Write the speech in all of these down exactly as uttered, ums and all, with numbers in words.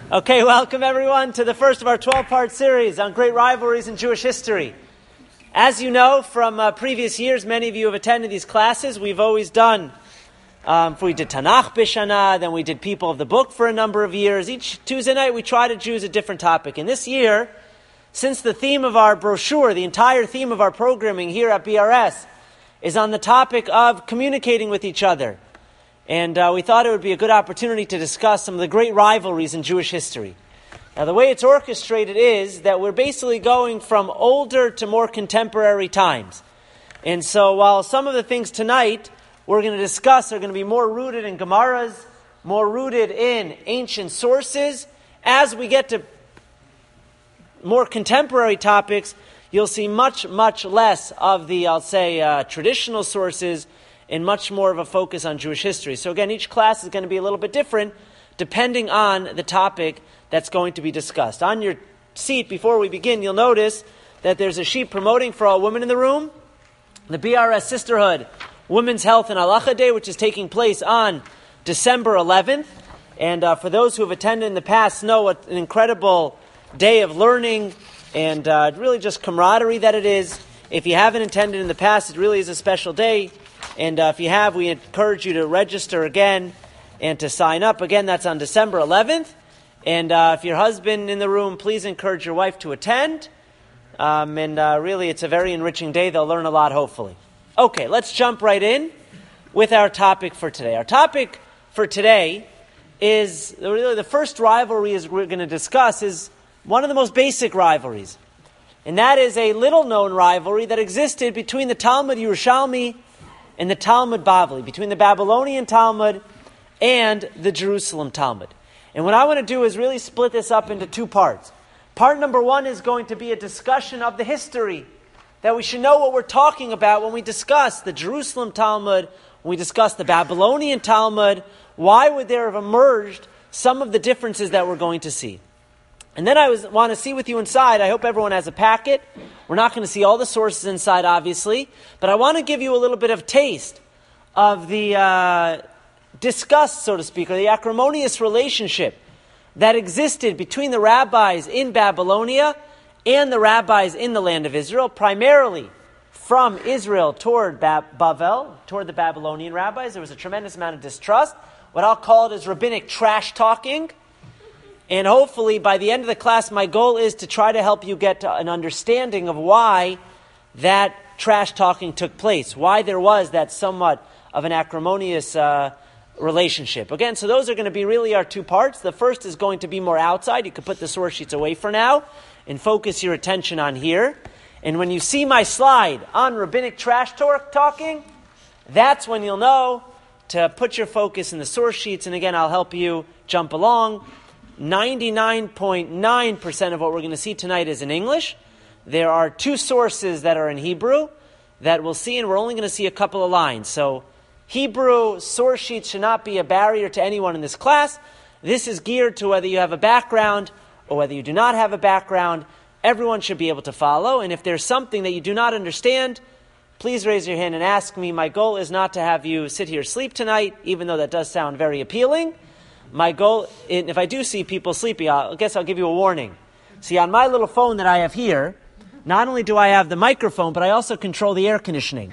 Okay, welcome everyone to the first of our twelve-part series on great rivalries in Jewish history. As you know from uh, previous years, many of you have attended these classes. We've always done, um, we did Tanakh Bishana, then we did People of the Book for a number of years. Each Tuesday night we try to choose a different topic. And this year, since the theme of our brochure, the entire theme of our programming here at B R S, is on the topic of communicating with each other. And uh, we thought it would be a good opportunity to discuss some of the great rivalries in Jewish history. Now, the way it's orchestrated is that we're basically going from older to more contemporary times. And so while some of the things tonight we're going to discuss are going to be more rooted in Gemaras, more rooted in ancient sources, as we get to more contemporary topics, you'll see much, much less of the, I'll say, uh, traditional sources and much more of a focus on Jewish history. So again, each class is going to be a little bit different depending on the topic that's going to be discussed. On your seat, before we begin, you'll notice that there's a sheet promoting for all women in the room the B R S Sisterhood Women's Health and Halacha Day, which is taking place on December eleventh. And uh, for those who have attended in the past know what an incredible day of learning and uh, really just camaraderie that it is. If you haven't attended in the past, it really is a special day. And uh, if you have, we encourage you to register again and to sign up. Again, that's on December eleventh. And uh, if your husband in the room, please encourage your wife to attend. Um, and uh, really, it's a very enriching day. They'll learn a lot, hopefully. Okay, let's jump right in with our topic for today. Our topic for today is, really the first rivalry is we're going to discuss is one of the most basic rivalries. And that is a little-known rivalry that existed between the Talmud Yerushalmi and the Talmud Bavli, between the Babylonian Talmud and the Jerusalem Talmud. And what I want to do is really split this up into two parts. Part number one is going to be a discussion of the history, that we should know what we're talking about when we discuss the Jerusalem Talmud, when we discuss the Babylonian Talmud. Why would there have emerged some of the differences that we're going to see? And then I was, want to see with you inside, I hope everyone has a packet. We're not going to see all the sources inside, obviously, but I want to give you a little bit of taste of the uh, disgust, so to speak, or the acrimonious relationship that existed between the rabbis in Babylonia and the rabbis in the land of Israel, primarily from Israel toward ba- Bavel, toward the Babylonian rabbis. There was a tremendous amount of distrust. What I'll call it is rabbinic trash talking. And hopefully, by the end of the class, my goal is to try to help you get to an understanding of why that trash talking took place, why there was that somewhat of an acrimonious uh, relationship. Again, so those are going to be really our two parts. The first is going to be more outside. You can put the source sheets away for now and focus your attention on here. And when you see my slide on rabbinic trash talk talking, that's when you'll know to put your focus in the source sheets. And again, I'll help you jump along. ninety-nine point nine percent of what we're going to see tonight is in English. There are two sources that are in Hebrew that we'll see, and we're only going to see a couple of lines. So Hebrew source sheets should not be a barrier to anyone in this class. This is geared to whether you have a background or whether you do not have a background. Everyone should be able to follow. And if there's something that you do not understand, please raise your hand and ask me. My goal is not to have you sit here sleep tonight, even though that does sound very appealing. My goal, if I do see people sleepy, I guess I'll give you a warning. See, on my little phone that I have here, not only do I have the microphone, but I also control the air conditioning.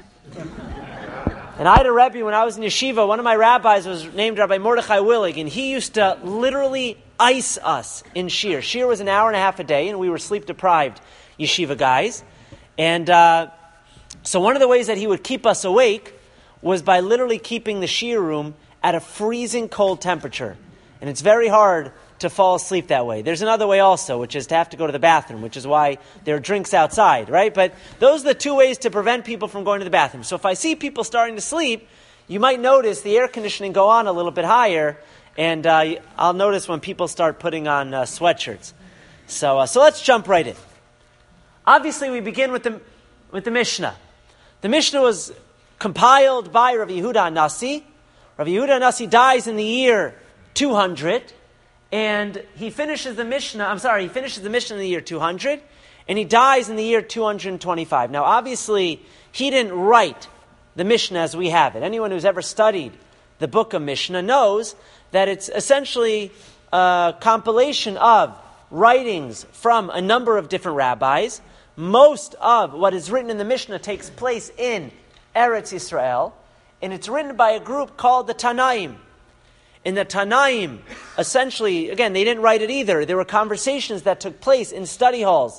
And I had a Rebbe when I was in yeshiva. One of my rabbis was named Rabbi Mordechai Willig, and he used to literally ice us in shir. Shir was an hour and a half a day, and we were sleep-deprived yeshiva guys. And uh, so one of the ways that he would keep us awake was by literally keeping the shir room at a freezing cold temperature. And it's very hard to fall asleep that way. There's another way also, which is to have to go to the bathroom, which is why there are drinks outside, right? But those are the two ways to prevent people from going to the bathroom. So if I see people starting to sleep, you might notice the air conditioning go on a little bit higher, and uh, I'll notice when people start putting on uh, sweatshirts. So uh, so let's jump right in. Obviously, we begin with the, with the Mishnah. The Mishnah was compiled by Rav Yehuda Nasi. Rav Yehuda Nasi dies in the year two hundred, and he finishes the Mishnah, I'm sorry, he finishes the Mishnah in the year two hundred, and he dies in the year two hundred twenty-five. Now, obviously, he didn't write the Mishnah as we have it. Anyone who's ever studied the book of Mishnah knows that it's essentially a compilation of writings from a number of different rabbis. Most of what is written in the Mishnah takes place in Eretz Yisrael, and it's written by a group called the Tanaim. In the Tanaim, essentially, again, they didn't write it either. There were conversations that took place in study halls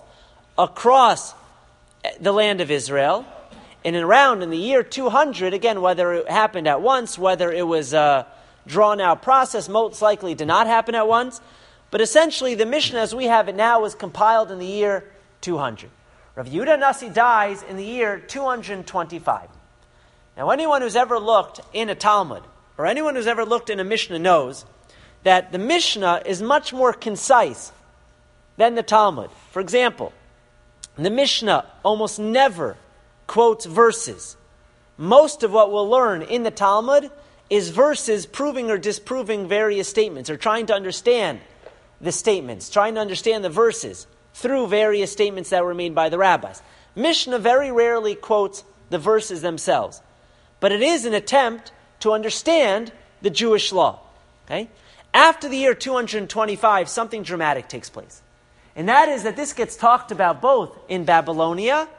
across the land of Israel. And around in the year two hundred, again, whether it happened at once, whether it was a drawn-out process, most likely did not happen at once. But essentially, the Mishnah as we have it now was compiled in the year two hundred. Rav Yehuda Nasi dies in the year two hundred twenty-five. Now, anyone who's ever looked in a Talmud, or anyone who's ever looked in a Mishnah knows that the Mishnah is much more concise than the Talmud. For example, the Mishnah almost never quotes verses. Most of what we'll learn in the Talmud is verses proving or disproving various statements, or trying to understand the statements, trying to understand the verses through various statements that were made by the rabbis. Mishnah very rarely quotes the verses themselves, but it is an attempt to understand the Jewish law. Okay? After the year two hundred twenty-five, something dramatic takes place. And that is that this gets talked about both in Babylonia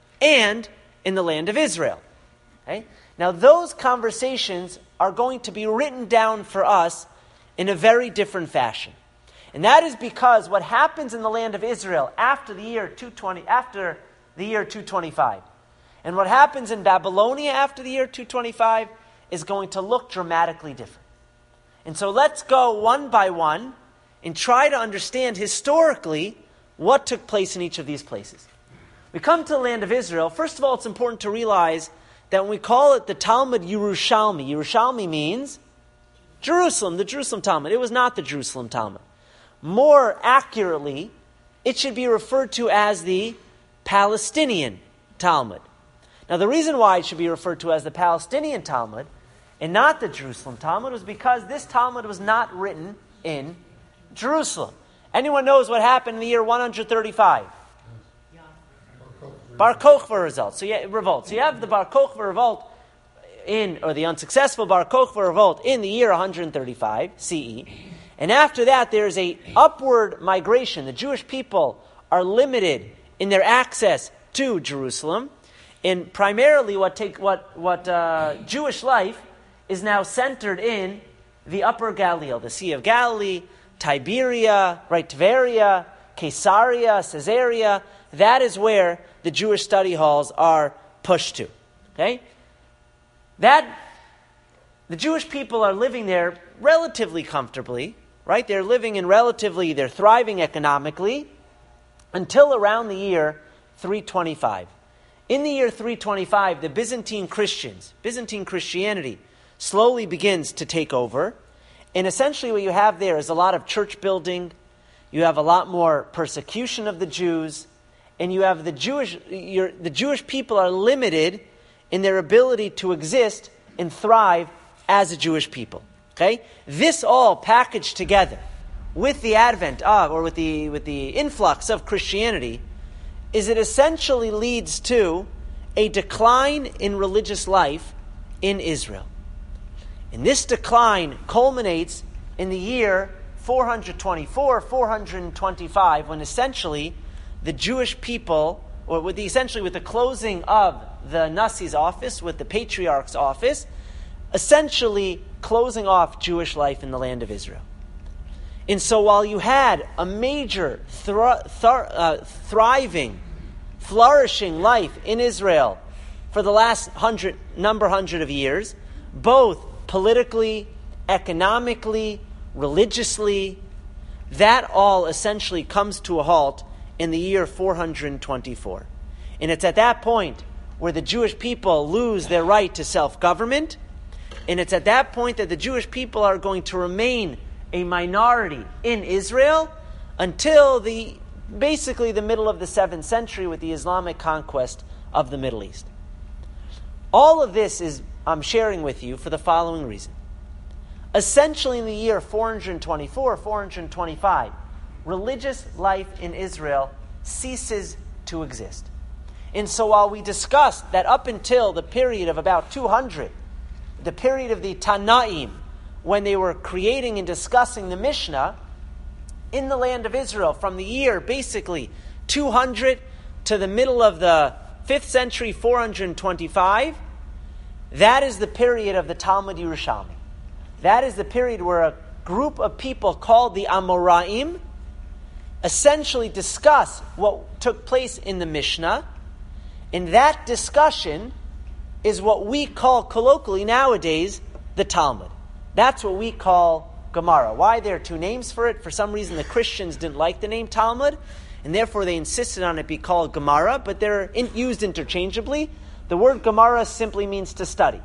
and in the land of Israel. Okay? Now, those conversations are going to be written down for us in a very different fashion. And that is because what happens in the land of Israel after the year two twenty, after the year two twenty-five, and what happens in Babylonia after the year two twenty-five is going to look dramatically different. And so let's go one by one and try to understand historically what took place in each of these places. We come to the land of Israel. First of all, it's important to realize that when we call it the Talmud Yerushalmi, Yerushalmi means Jerusalem, the Jerusalem Talmud. It was not the Jerusalem Talmud. More accurately, it should be referred to as the Palestinian Talmud. Now, the reason why it should be referred to as the Palestinian Talmud and not the Jerusalem Talmud was because this Talmud was not written in Jerusalem. Anyone knows what happened in the year one hundred thirty-five? Bar Kokhba revolt. So you, revolt. So you have the Bar Kokhba revolt in, or the unsuccessful Bar Kokhba revolt in the year one hundred thirty-five C E. And after that, there's a upward migration. The Jewish people are limited in their access to Jerusalem. And primarily what take what what uh, Jewish life is now centered in the Upper Galilee, the Sea of Galilee, Tiberia, right, Tveria, Caesarea, Caesarea. That is where the Jewish study halls are pushed to. Okay? That the Jewish people are living there relatively comfortably, right? They're living in relatively, they're thriving economically until around the year three twenty-five. In the year three twenty-five, the Byzantine Christians, Byzantine Christianity, slowly begins to take over. And essentially what you have there is a lot of church building. You have a lot more persecution of the Jews. And you have the Jewish, your, the Jewish people are limited in their ability to exist and thrive as a Jewish people. Okay? This all packaged together with the advent of, or with the with the influx of Christianity, is it essentially leads to a decline in religious life in Israel. And this decline culminates in the year four hundred twenty-four, four hundred twenty-five, when essentially the Jewish people, or with the, essentially with the closing of the Nasi's office, with the Patriarch's office, essentially closing off Jewish life in the land of Israel. And so while you had a major, thro- th- uh, thriving, flourishing life in Israel for the last hundred, number hundred of years, both politically, economically, religiously, that all essentially comes to a halt in the year four hundred twenty-four. And it's at that point where the Jewish people lose their right to self-government, and it's at that point that the Jewish people are going to remain a minority in Israel until the basically the middle of the seventh century with the Islamic conquest of the Middle East. All of this is I'm sharing with you for the following reason. Essentially in the year four hundred twenty-four, four hundred twenty-five, religious life in Israel ceases to exist. And so while we discussed that up until the period of about two hundred, the period of the Tanaim, when they were creating and discussing the Mishnah, in the land of Israel from the year basically two hundred to the middle of the fifth century, four hundred twenty-five, that is the period of the Talmud Yerushalmi. That is the period where a group of people called the Amoraim essentially discuss what took place in the Mishnah. And that discussion is what we call colloquially nowadays the Talmud. That's what we call Gemara. Why? There are two names for it. For some reason the Christians didn't like the name Talmud, and therefore they insisted on it be called Gemara, but they're in, used interchangeably. The word Gemara simply means to study.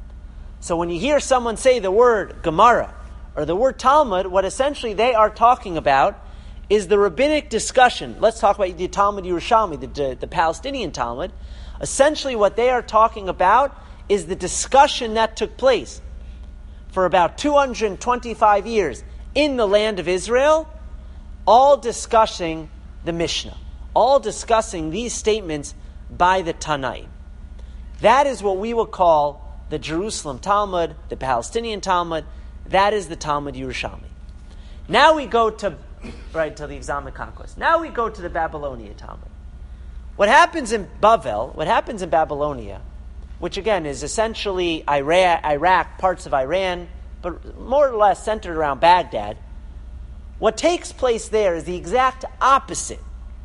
So when you hear someone say the word Gemara or the word Talmud, what essentially they are talking about is the rabbinic discussion. Let's talk about the Talmud Yerushalmi, the, the, the Palestinian Talmud. Essentially what they are talking about is the discussion that took place for about two hundred twenty-five years in the land of Israel, all discussing the Mishnah, all discussing these statements by the Tanaim. That is what we will call the Jerusalem Talmud, the Palestinian Talmud. That is the Talmud Yerushalmi. Now we go to, right, to the Islamic conquest. Now we go to the Babylonian Talmud. What happens in Bavel, what happens in Babylonia, which again is essentially Iraq, Iraq, parts of Iran, but more or less centered around Baghdad, what takes place there is the exact opposite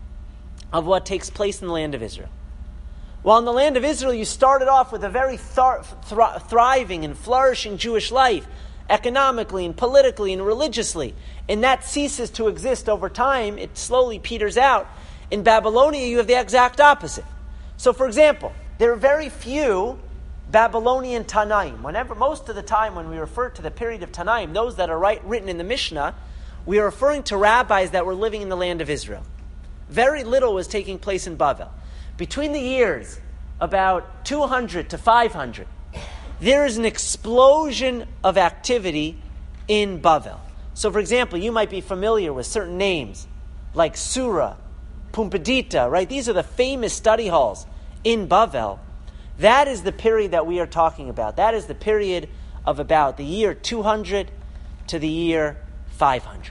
of what takes place in the land of Israel. While in the land of Israel you started off with a very thar- thr- thriving and flourishing Jewish life, economically and politically and religiously, and that ceases to exist over time, it slowly peters out. In Babylonia you have the exact opposite. So for example, there are very few Babylonian Tanaim. Whenever, most of the time when we refer to the period of Tanaim, those that are right, written in the Mishnah, we are referring to rabbis that were living in the land of Israel. Very little was taking place in Bavel. Between the years about two hundred to five hundred, there is an explosion of activity in Bavel. So for example, you might be familiar with certain names like Sura, Pumbedita, right? These are the famous study halls in Bavel. That is the period that we are talking about. That is the period of about the year two hundred to the year five hundred.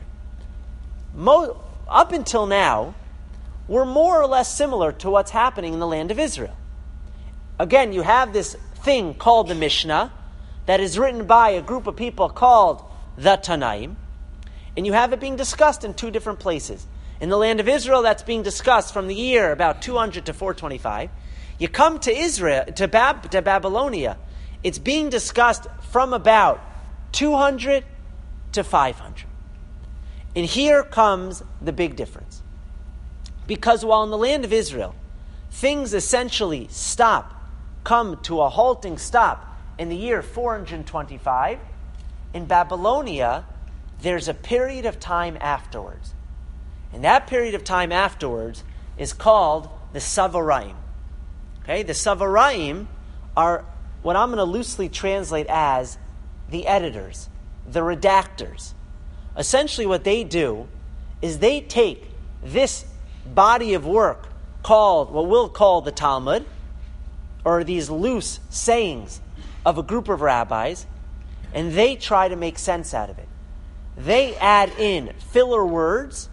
Mo- up until now, we're more or less similar to what's happening in the land of Israel. Again, you have this thing called the Mishnah that is written by a group of people called the Tanaim, and you have it being discussed in two different places. In the land of Israel, that's being discussed from the year about two hundred to four twenty-five. You come to Israel, to, Bab, to Babylonia, it's being discussed from about two hundred to five hundred. And here comes the big difference. Because while in the land of Israel, things essentially stop, come to a halting stop in the year four hundred twenty-five, in Babylonia, there's a period of time afterwards. And that period of time afterwards is called the Savoraim. Okay, the Savoraim are what I'm going to loosely translate as the editors, the redactors. Essentially what they do is they take this body of work called, what we'll call the Talmud, or these loose sayings of a group of rabbis, and they try to make sense out of it. They add in filler words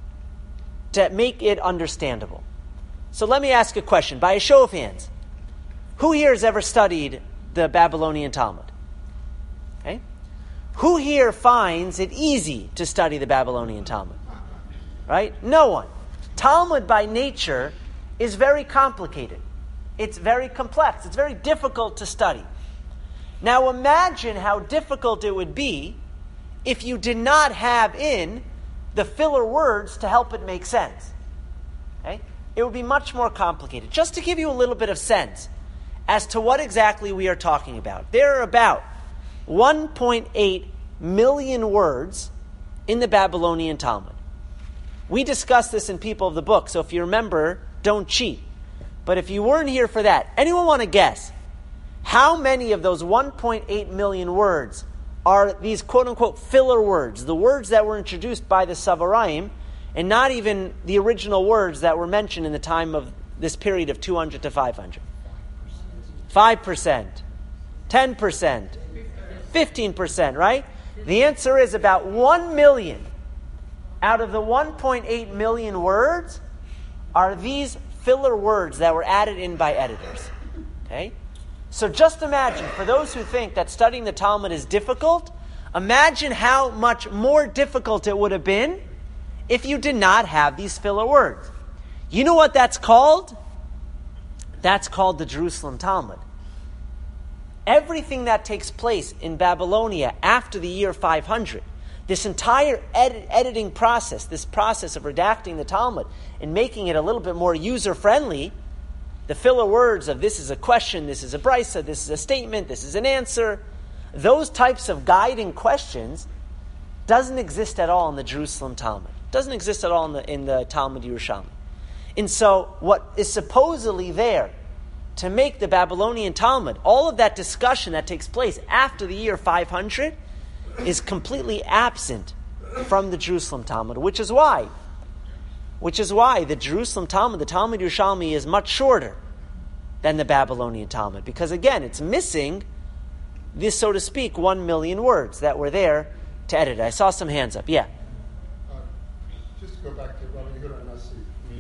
to make it understandable. So let me ask a question, by a show of hands. Who here has ever studied the Babylonian Talmud? Okay. Who here finds it easy to study the Babylonian Talmud? Right? No one. Talmud by nature is very complicated. It's very complex. It's very difficult to study. Now imagine how difficult it would be if you did not have in the filler words to help it make sense. Okay? It would be much more complicated. Just to give you a little bit of sense as to what exactly we are talking about. There are about one point eight million words in the Babylonian Talmud. We discussed this in People of the Book, so if you remember, don't cheat. But if you weren't here for that, anyone want to guess how many of those one point eight million words are these quote-unquote filler words, the words that were introduced by the Savoraim, and not even the original words that were mentioned in the time of this period of two hundred to five hundred? five percent, ten percent, fifteen percent, right? The answer is about one million. out of the one point eight million words are these filler words that were added in by editors. Okay? So just imagine, for those who think that studying the Talmud is difficult, imagine how much more difficult it would have been if you did not have these filler words. You know what that's called? That's called the Jerusalem Talmud. Everything that takes place in Babylonia after the year five hundred, this entire edit- editing process, this process of redacting the Talmud and making it a little bit more user-friendly, the filler words of this is a question, this is a brisa, this is a statement, this is an answer, those types of guiding questions doesn't exist at all in the Jerusalem Talmud. Doesn't exist at all in the, in the Talmud Yerushalmi. And so what is supposedly there to make the Babylonian Talmud, all of that discussion that takes place after the year five hundred, is completely absent from the Jerusalem Talmud, which is why, which is why the Jerusalem Talmud, the Talmud Yerushalmi, is much shorter than the Babylonian Talmud, because again, it's missing this, so to speak, one million words that were there to edit it. I saw some hands up. Yeah. Uh, just to go back to Rabbi Yehuda Anasi,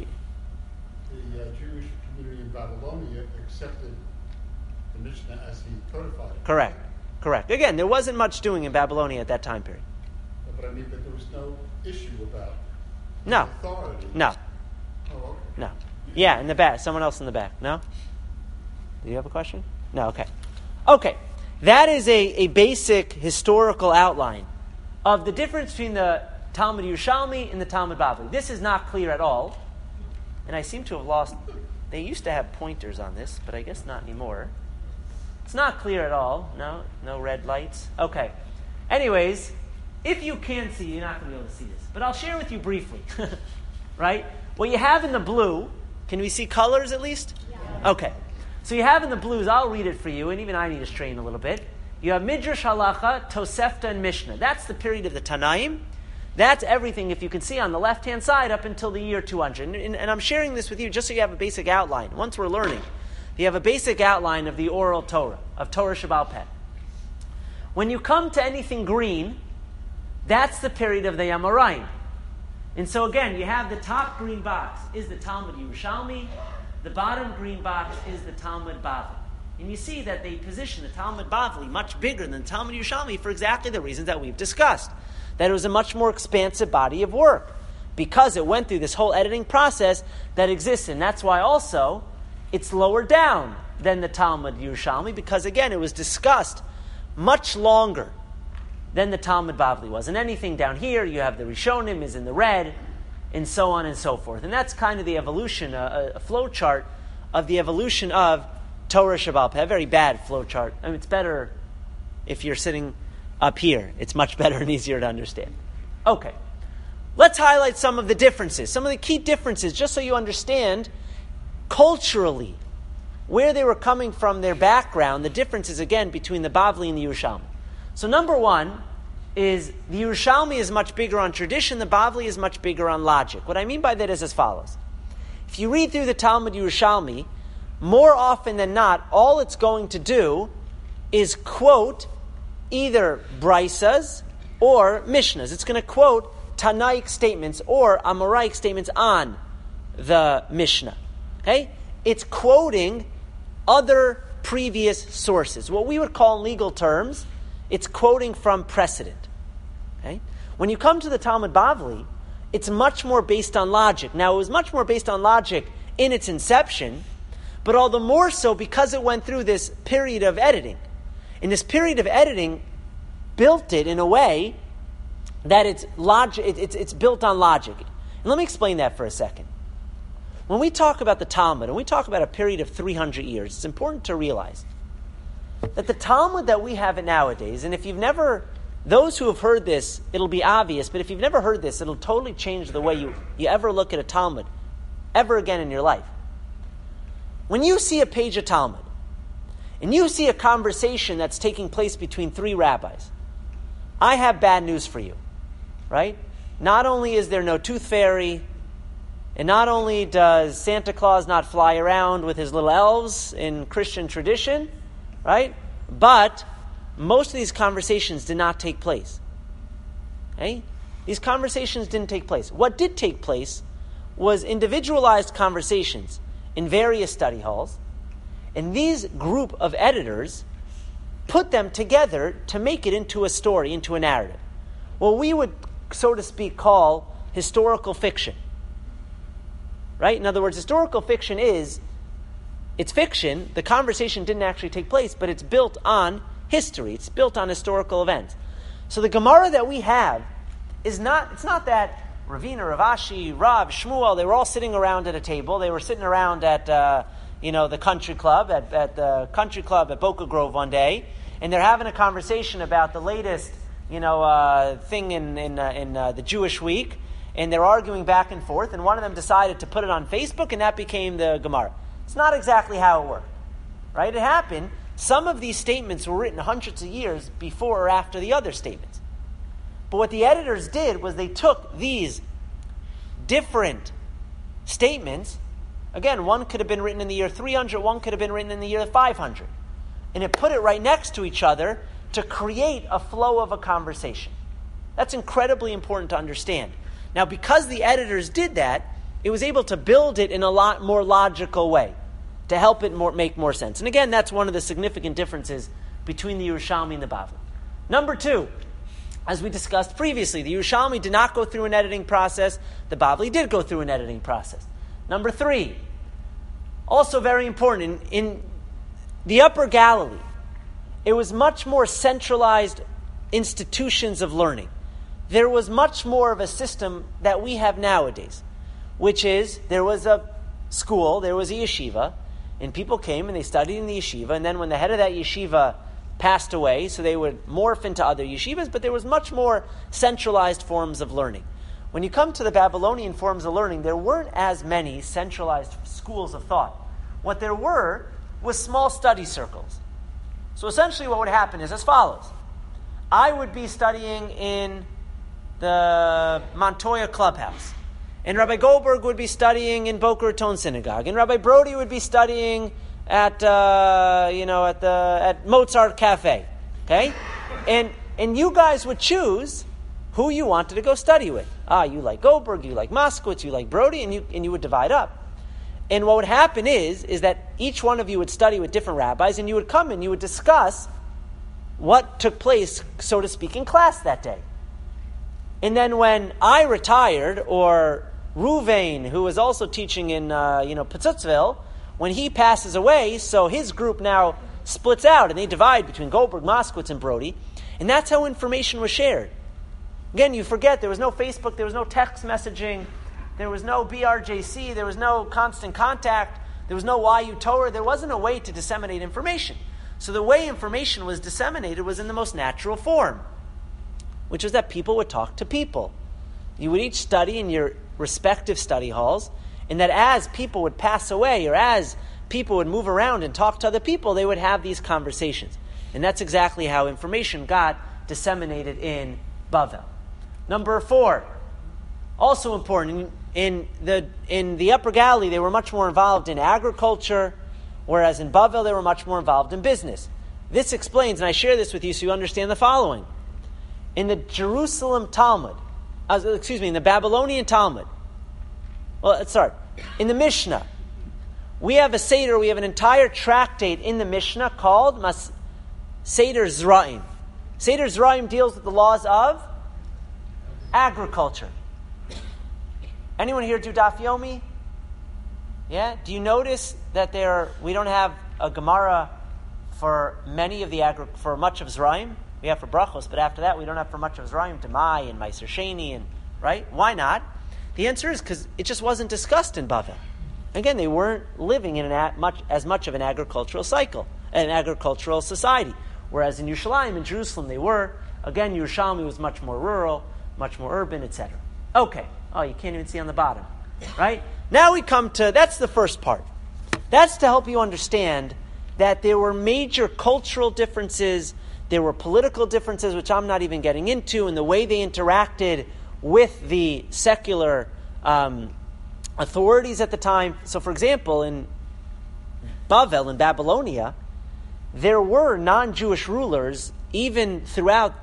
the uh, Jewish community in Babylonia accepted the Mishnah as he codified it. Correct. Correct. Again, there wasn't much doing in Babylonia at that time period. But I mean, but there was no issue about No. authority. No. Oh, okay. No. Yeah, in the back. Someone else in the back. No? Do you have a question? No, okay. Okay. That is a, a basic historical outline of the difference between the Talmud Yerushalmi and the Talmud Bavli. This is not clear at all. And I seem to have lost... They used to have pointers on this, but I guess not anymore. It's not clear at all. No? No red lights? Okay. Anyways, if you can see, you're not going to be able to see this. But I'll share with you briefly. Right? What you have in the blue, can we see colors at least? Yeah. Okay. So you have in the blues, I'll read it for you, and even I need to strain a little bit. You have Midrash, Halacha, Tosefta, and Mishnah. That's the period of the Tanaim. That's everything, if you can see on the left-hand side, up until the year two hundred. And, and, and I'm sharing this with you just so you have a basic outline. Once we're learning, you have a basic outline of the oral Torah, of Torah Shebaal Peh. When you come to anything green, that's the period of the Amoraim. And so again, you have the top green box is the Talmud Yerushalmi, the bottom green box is the Talmud Bavli. And you see that they position the Talmud Bavli much bigger than the Talmud Yerushalmi for exactly the reasons that we've discussed. That it was a much more expansive body of work because it went through this whole editing process that exists. And that's why also it's lower down than the Talmud Yerushalmi because, again, it was discussed much longer than the Talmud Bavli was. And anything down here, you have the Rishonim is in the red, and so on and so forth. And that's kind of the evolution, a, a flow chart of the evolution of Torah Shebaal Peh. A very bad flow chart. I mean, it's better if you're sitting up here. It's much better and easier to understand. Okay. Let's highlight some of the differences, some of the key differences, just so you understand culturally where they were coming from, their background, the differences, again, between the Bavli and the Yerushalmi. So number one is the Yerushalmi is much bigger on tradition, the Bavli is much bigger on logic. What I mean by that is as follows. If you read through the Talmud Yerushalmi, more often than not, all it's going to do is quote either Brisas or Mishnahs. It's going to quote Tanaic statements or Amoraic statements on the Mishnah. Okay? It's quoting other previous sources. What we would call in legal terms, it's quoting from precedent. Okay? When you come to the Talmud Bavli, it's much more based on logic. Now, it was much more based on logic in its inception, but all the more so because it went through this period of editing. And this period of editing built it in a way that it's logic. It, it's, it's built on logic. And let me explain that for a second. When we talk about the Talmud, and we talk about a period of three hundred years, it's important to realize that the Talmud that we have it nowadays, and if you've never, those who have heard this, it'll be obvious, but if you've never heard this, it'll totally change the way you, you ever look at a Talmud, ever again in your life. When you see a page of Talmud, and you see a conversation that's taking place between three rabbis, I have bad news for you, right? Not only is there no tooth fairy, and not only does Santa Claus not fly around with his little elves in Christian tradition, right? But most of these conversations did not take place. Okay? these conversations didn't take place. What did take place was individualized conversations in various study halls, and these group of editors put them together to make it into a story, into a narrative. What we would, so to speak, call historical fiction. Right? In other words, historical fiction is, it's fiction, the conversation didn't actually take place, but it's built on history, it's built on historical events. So the Gemara that we have is not, it's not that Ravina, Rav Ashi, Rav, Shmuel, they were all sitting around at a table. They were sitting around at, uh, you know, the country club, at, at the country club at Boca Grove one day, and they're having a conversation about the latest, you know, uh, thing in in, uh, in uh, the Jewish week, and they're arguing back and forth, and one of them decided to put it on Facebook, and that became the Gemara. It's not exactly how it worked, right? It happened. Some of these statements were written hundreds of years before or after the other statements. But what the editors did was they took these different statements. Again, one could have been written in the year three hundred, one could have been written in the year five hundred. And it put it right next to each other to create a flow of a conversation. That's incredibly important to understand. Now, because the editors did that, it was able to build it in a lot more logical way to help it more, make more sense. And again, that's one of the significant differences between the Yerushalmi and the Bavli. Number two, as we discussed previously, the Yerushalmi did not go through an editing process. The Bavli did go through an editing process. Number three, also very important, in, in the Upper Galilee, it was much more centralized institutions of learning. There was much more of a system that we have nowadays, which is there was a school, there was a yeshiva, and people came and they studied in the yeshiva, and then when the head of that yeshiva passed away, so they would morph into other yeshivas, but there was much more centralized forms of learning. When you come to the Babylonian forms of learning, there weren't as many centralized schools of thought. What there were was small study circles. So essentially what would happen is as follows. I would be studying in the Montoya Clubhouse, and Rabbi Goldberg would be studying in Boca Raton Synagogue, and Rabbi Brody would be studying at uh, you know at the at Mozart Cafe, okay, and and you guys would choose who you wanted to go study with. Ah, you like Goldberg, you like Moskowitz, you like Brody, and you and you would divide up. And what would happen is is that each one of you would study with different rabbis, and you would come and you would discuss what took place, so to speak, in class that day. And then when I retired, or Ruvain, who was also teaching in uh, you know Pittsburghville, when he passes away, so his group now splits out, and they divide between Goldberg, Moskowitz, and Brody, and that's how information was shared. Again, you forget, there was no Facebook, there was no text messaging, there was no B R J C, there was no constant contact, there was no Y U Torah, there wasn't a way to disseminate information. So the way information was disseminated was in the most natural form, which was that people would talk to people. You would each study in your respective study halls, and that as people would pass away, or as people would move around and talk to other people, they would have these conversations. And that's exactly how information got disseminated in Bavel. Number four, also important, in, in the in the Upper Galilee, they were much more involved in agriculture, whereas in Bavel, they were much more involved in business. This explains, and I share this with you so you understand the following. In the Jerusalem Talmud, uh, excuse me, in the Babylonian Talmud, well, let's start. In the Mishnah, we have a Seder, we have an entire tractate in the Mishnah called Mas- Seder Zra'im. Seder Zra'im deals with the laws of agriculture. Anyone here do Daf Yomi? Yeah? Do you notice that there we don't have a Gemara for many of the agri- for much of Zra'im? We have for Brachos, but after that we don't have for much of Zra'im, Demai and Meiser Sheni, and right? Why not? The answer is because it just wasn't discussed in Bavel. Again, they weren't living in an a, much as much of an agricultural cycle, an agricultural society. Whereas in Yerushalayim, in Jerusalem, they were. Again, Yerushalmi was much more rural, much more urban, et cetera. Okay. Oh, you can't even see on the bottom, right? Now we come to, that's the first part. That's to help you understand that there were major cultural differences, there were political differences, which I'm not even getting into, and the way they interacted with the secular um, authorities at the time. So, for example, in Bavel, in Babylonia, there were non-Jewish rulers even throughout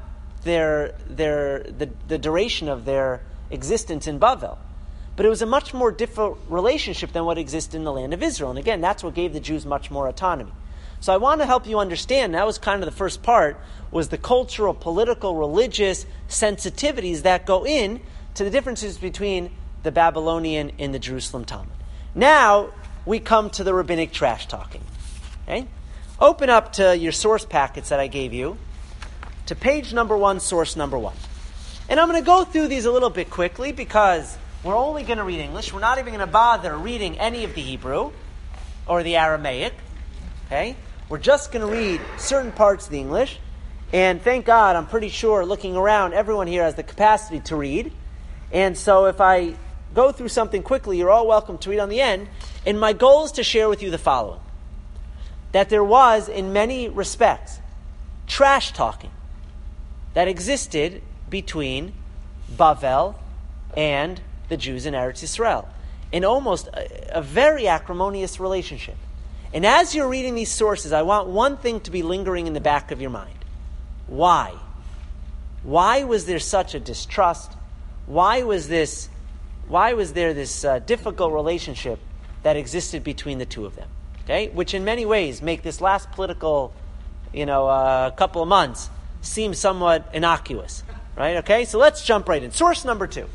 their their the, the duration of their existence in Bavel. But it was a much more different relationship than what existed in the land of Israel. And again, that's what gave the Jews much more autonomy. So I want to help you understand, that was kind of the first part, was the cultural, political, religious sensitivities that go in to the differences between the Babylonian and the Jerusalem Talmud. Now, we come to the rabbinic trash talking. Okay? Open up to your source packets that I gave you, to page number one, source number one. And I'm going to go through these a little bit quickly because we're only going to read English. We're not even going to bother reading any of the Hebrew or the Aramaic. Okay? We're just going to read certain parts of the English. And thank God, I'm pretty sure, looking around, everyone here has the capacity to read. And so if I go through something quickly, you're all welcome to read on the end. And my goal is to share with you the following. That there was, in many respects, trash talking that existed between Bavel and the Jews in Eretz Yisrael, in almost a, a very acrimonious relationship. And as you're reading these sources, I want one thing to be lingering in the back of your mind. Why? Why was there such a distrust? Why was this? Why was there this uh, difficult relationship that existed between the two of them? Okay, which in many ways make this last political, you know, uh, couple of months seem somewhat innocuous, right? Okay, so let's jump right in. Source number two.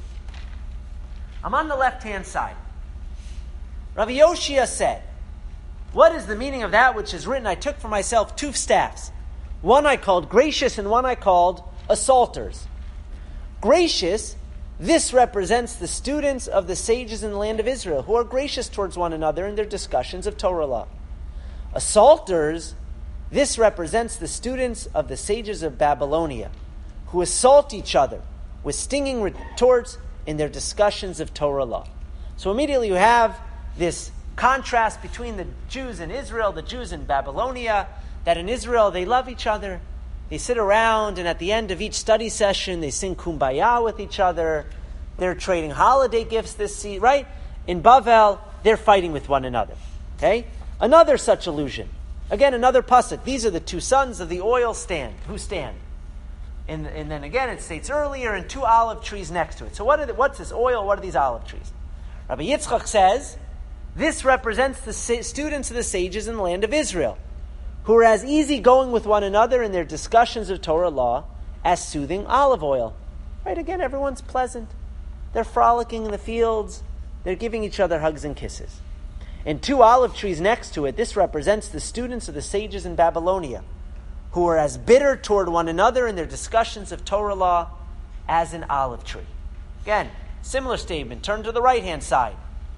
I'm on the left-hand side. Rabbi Yoshia said, "What is the meaning of that which is written? I took for myself two staffs. One I called gracious and one I called assaulters. Gracious, this represents the students of the sages in the land of Israel who are gracious towards one another in their discussions of Torah law. Assaulters, this represents the students of the sages of Babylonia who assault each other with stinging retorts in their discussions of Torah law." So immediately you have this contrast between the Jews in Israel, the Jews in Babylonia, that in Israel they love each other. They sit around and at the end of each study session they sing Kumbaya with each other. They're trading holiday gifts this season, right? In Bavel, they're fighting with one another. Okay? Another such allusion. Again, another pasuk. These are the two sons of the oil stand. Who stand? And, and then again, it states earlier, and two olive trees next to it. So what are the, what's this oil? What are these olive trees? Rabbi Yitzchak says, this represents the sa- students of the sages in the land of Israel, who are as easygoing with one another in their discussions of Torah law as soothing olive oil. Right? Again, everyone's pleasant. They're frolicking in the fields. They're giving each other hugs and kisses. And two olive trees next to it, this represents the students of the sages in Babylonia, who are as bitter toward one another in their discussions of Torah law as an olive tree. Again, similar statement. Turn to the right-hand side.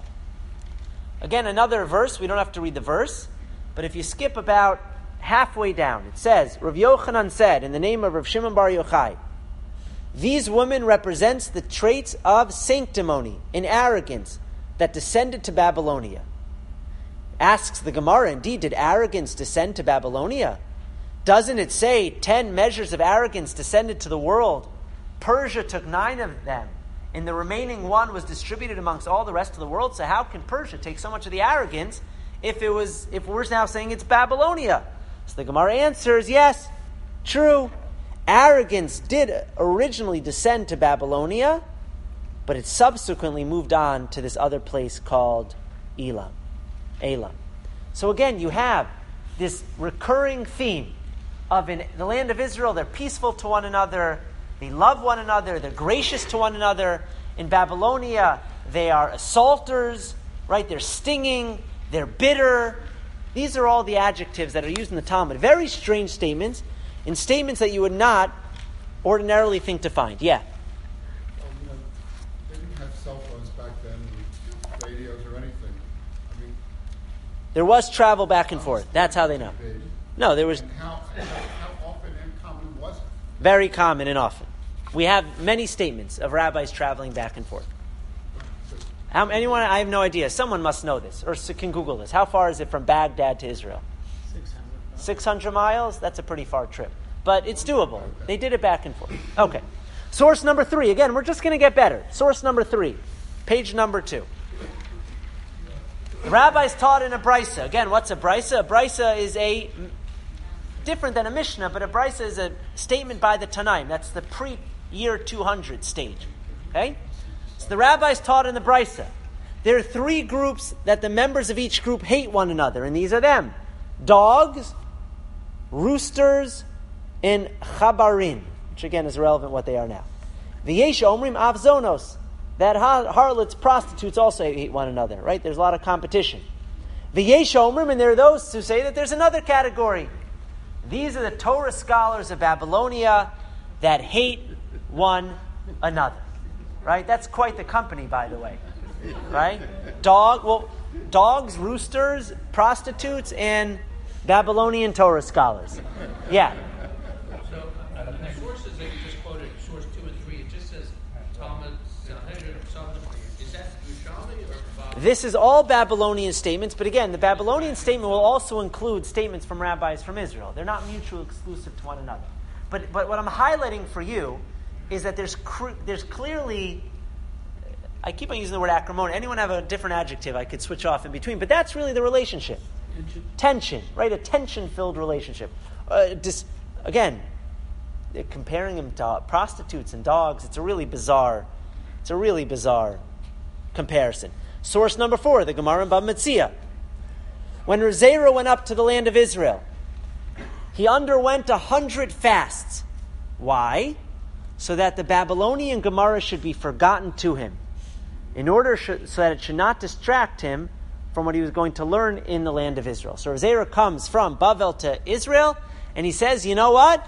Again, another verse. We don't have to read the verse. But if you skip about halfway down, it says, Rav Yochanan said, in the name of Rav Shimon Bar Yochai, these women represents the traits of sanctimony and arrogance that descended to Babylonia. Asks the Gemara, indeed, did arrogance descend to Babylonia? Doesn't it say ten measures of arrogance descended to the world? Persia took nine of them, and the remaining one was distributed amongst all the rest of the world. So how can Persia take so much of the arrogance if it was if we're now saying it's Babylonia? So the Gemara answers, yes, true. Arrogance did originally descend to Babylonia, but it subsequently moved on to this other place called Elam. Elam. So again, you have this recurring theme of in the land of Israel, they're peaceful to one another, they love one another, they're gracious to one another. In Babylonia, they are assaulters, right? They're stinging, they're bitter. These are all the adjectives that are used in the Talmud. Very strange statements, and statements that you would not ordinarily think to find. Yeah? Well, you know, they didn't have cell phones back then, or radios or anything. I mean, there was travel back and forth. That's how they know. No, there was... And how, how often and common was it? Very common and often. We have many statements of rabbis traveling back and forth. How, anyone? I have no idea. Someone must know this, or can Google this. How far is it from Baghdad to Israel? six hundred miles? That's a pretty far trip. But it's doable. They did it back and forth. Okay. Source number three. Again, we're just going to get better. Source number three. Page number two. The rabbis taught in a brisa. Again, what's a brisa? A brisa is a different than a Mishnah, but a Brisa is a statement by the Tanaim. That's the pre-year two hundred stage. Okay? So the rabbis taught in the Brisa. There are three groups that the members of each group hate one another, and these are them. Dogs, roosters, and chabarin, which again is irrelevant what they are now. V'yesh omrim avzonos, that harlots, prostitutes also hate one another, right? There's a lot of competition. V'yesh omrim, and there are those who say that there's another category. These are the Torah scholars of Babylonia that hate one another, right? That's quite the company, by the way, right? Dog, well, dogs, roosters, prostitutes, and Babylonian Torah scholars. Yeah. So, uh, the sources that you just quoted, source two and three, it just says Talmud, Sanhedrin, or something. Is that Yerushalmi or Bob? This is all Babylonian statements, but again, the Babylonian statement will also include statements from rabbis from Israel. They're not mutually exclusive to one another. But but what I'm highlighting for you is that there's cr- there's clearly, I keep on using the word acrimony. Anyone have a different adjective I could switch off in between, but that's really the relationship. Tension, tension right? A tension-filled relationship. Uh, dis- again, comparing them to prostitutes and dogs, it's a really bizarre, it's a really bizarre comparison. Source number four, the Gemara in Bava Metzia. When Zerah went up to the land of Israel, he underwent a hundred fasts. Why? So that the Babylonian Gemara should be forgotten to him, in order sh- so that it should not distract him from what he was going to learn in the land of Israel. So Zerah comes from Bavel to Israel, and he says, you know what?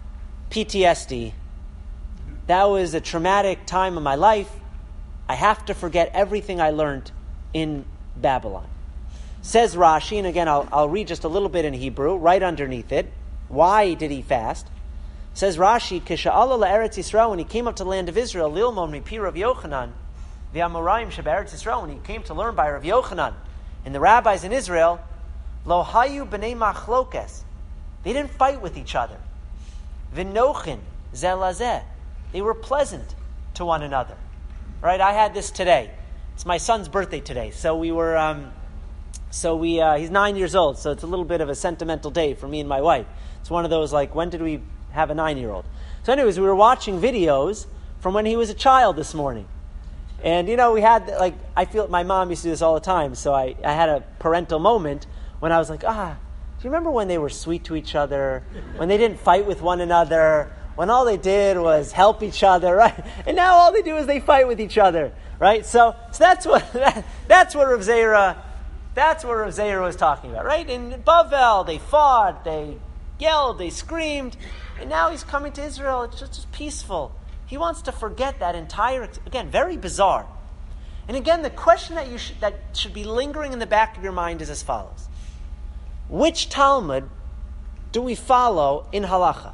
P T S D. That was a traumatic time of my life. I have to forget everything I learned in Babylon. Says Rashi, and again, I'll, I'll read just a little bit in Hebrew, right underneath it. Why did he fast? Says Rashi, Kisha'ala la'eretz Yisrael, when he came up to the land of Israel, Lilmon mipi Rav Yochanan, v'amoraim sheberetz Yisrael, when he came to learn by Rav Yochanan, and the rabbis in Israel, lo hayu b'nei machlokes, they didn't fight with each other. V'nochin zelazeh, they were pleasant to one another. Right? I had this today. It's my son's birthday today, so we were, um, so we, uh, he's nine years old, so it's a little bit of a sentimental day for me and my wife. It's one of those like, when did we have a nine-year-old? So, anyways, we were watching videos from when he was a child this morning. And, you know, we had, like, I feel my mom used to do this all the time, so I, I had a parental moment when I was like, ah, do you remember when they were sweet to each other, when they didn't fight with one another, when all they did was help each other, right? And now all they do is they fight with each other, right? So, so that's what that, that's what Rav Zera, that's what Rav Zera was talking about, right? In Bavel, they fought, they yelled, they screamed, and now he's coming to Israel. It's just, just peaceful. He wants to forget that entire, again, very bizarre. And again, the question that you should, that should be lingering in the back of your mind is as follows: which Talmud do we follow in halacha?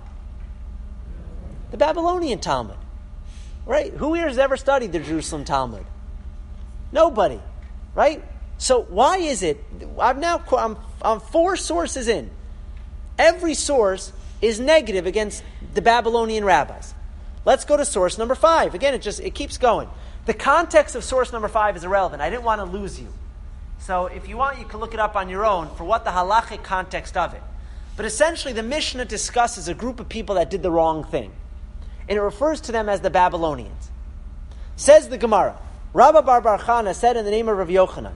The Babylonian Talmud, right? Who here has ever studied the Jerusalem Talmud? Nobody, right? So why is it? I'm now I'm, I'm four sources in. Every source is negative against the Babylonian rabbis. Let's go to source number five. Again, it just it keeps going. The context of source number five is irrelevant. I didn't want to lose you. So if you want, you can look it up on your own for what the halachic context of it. But essentially, the Mishnah discusses a group of people that did the wrong thing. And it refers to them as the Babylonians. Says the Gemara, Rabba bar bar Chana said in the name of Rav Yochanan,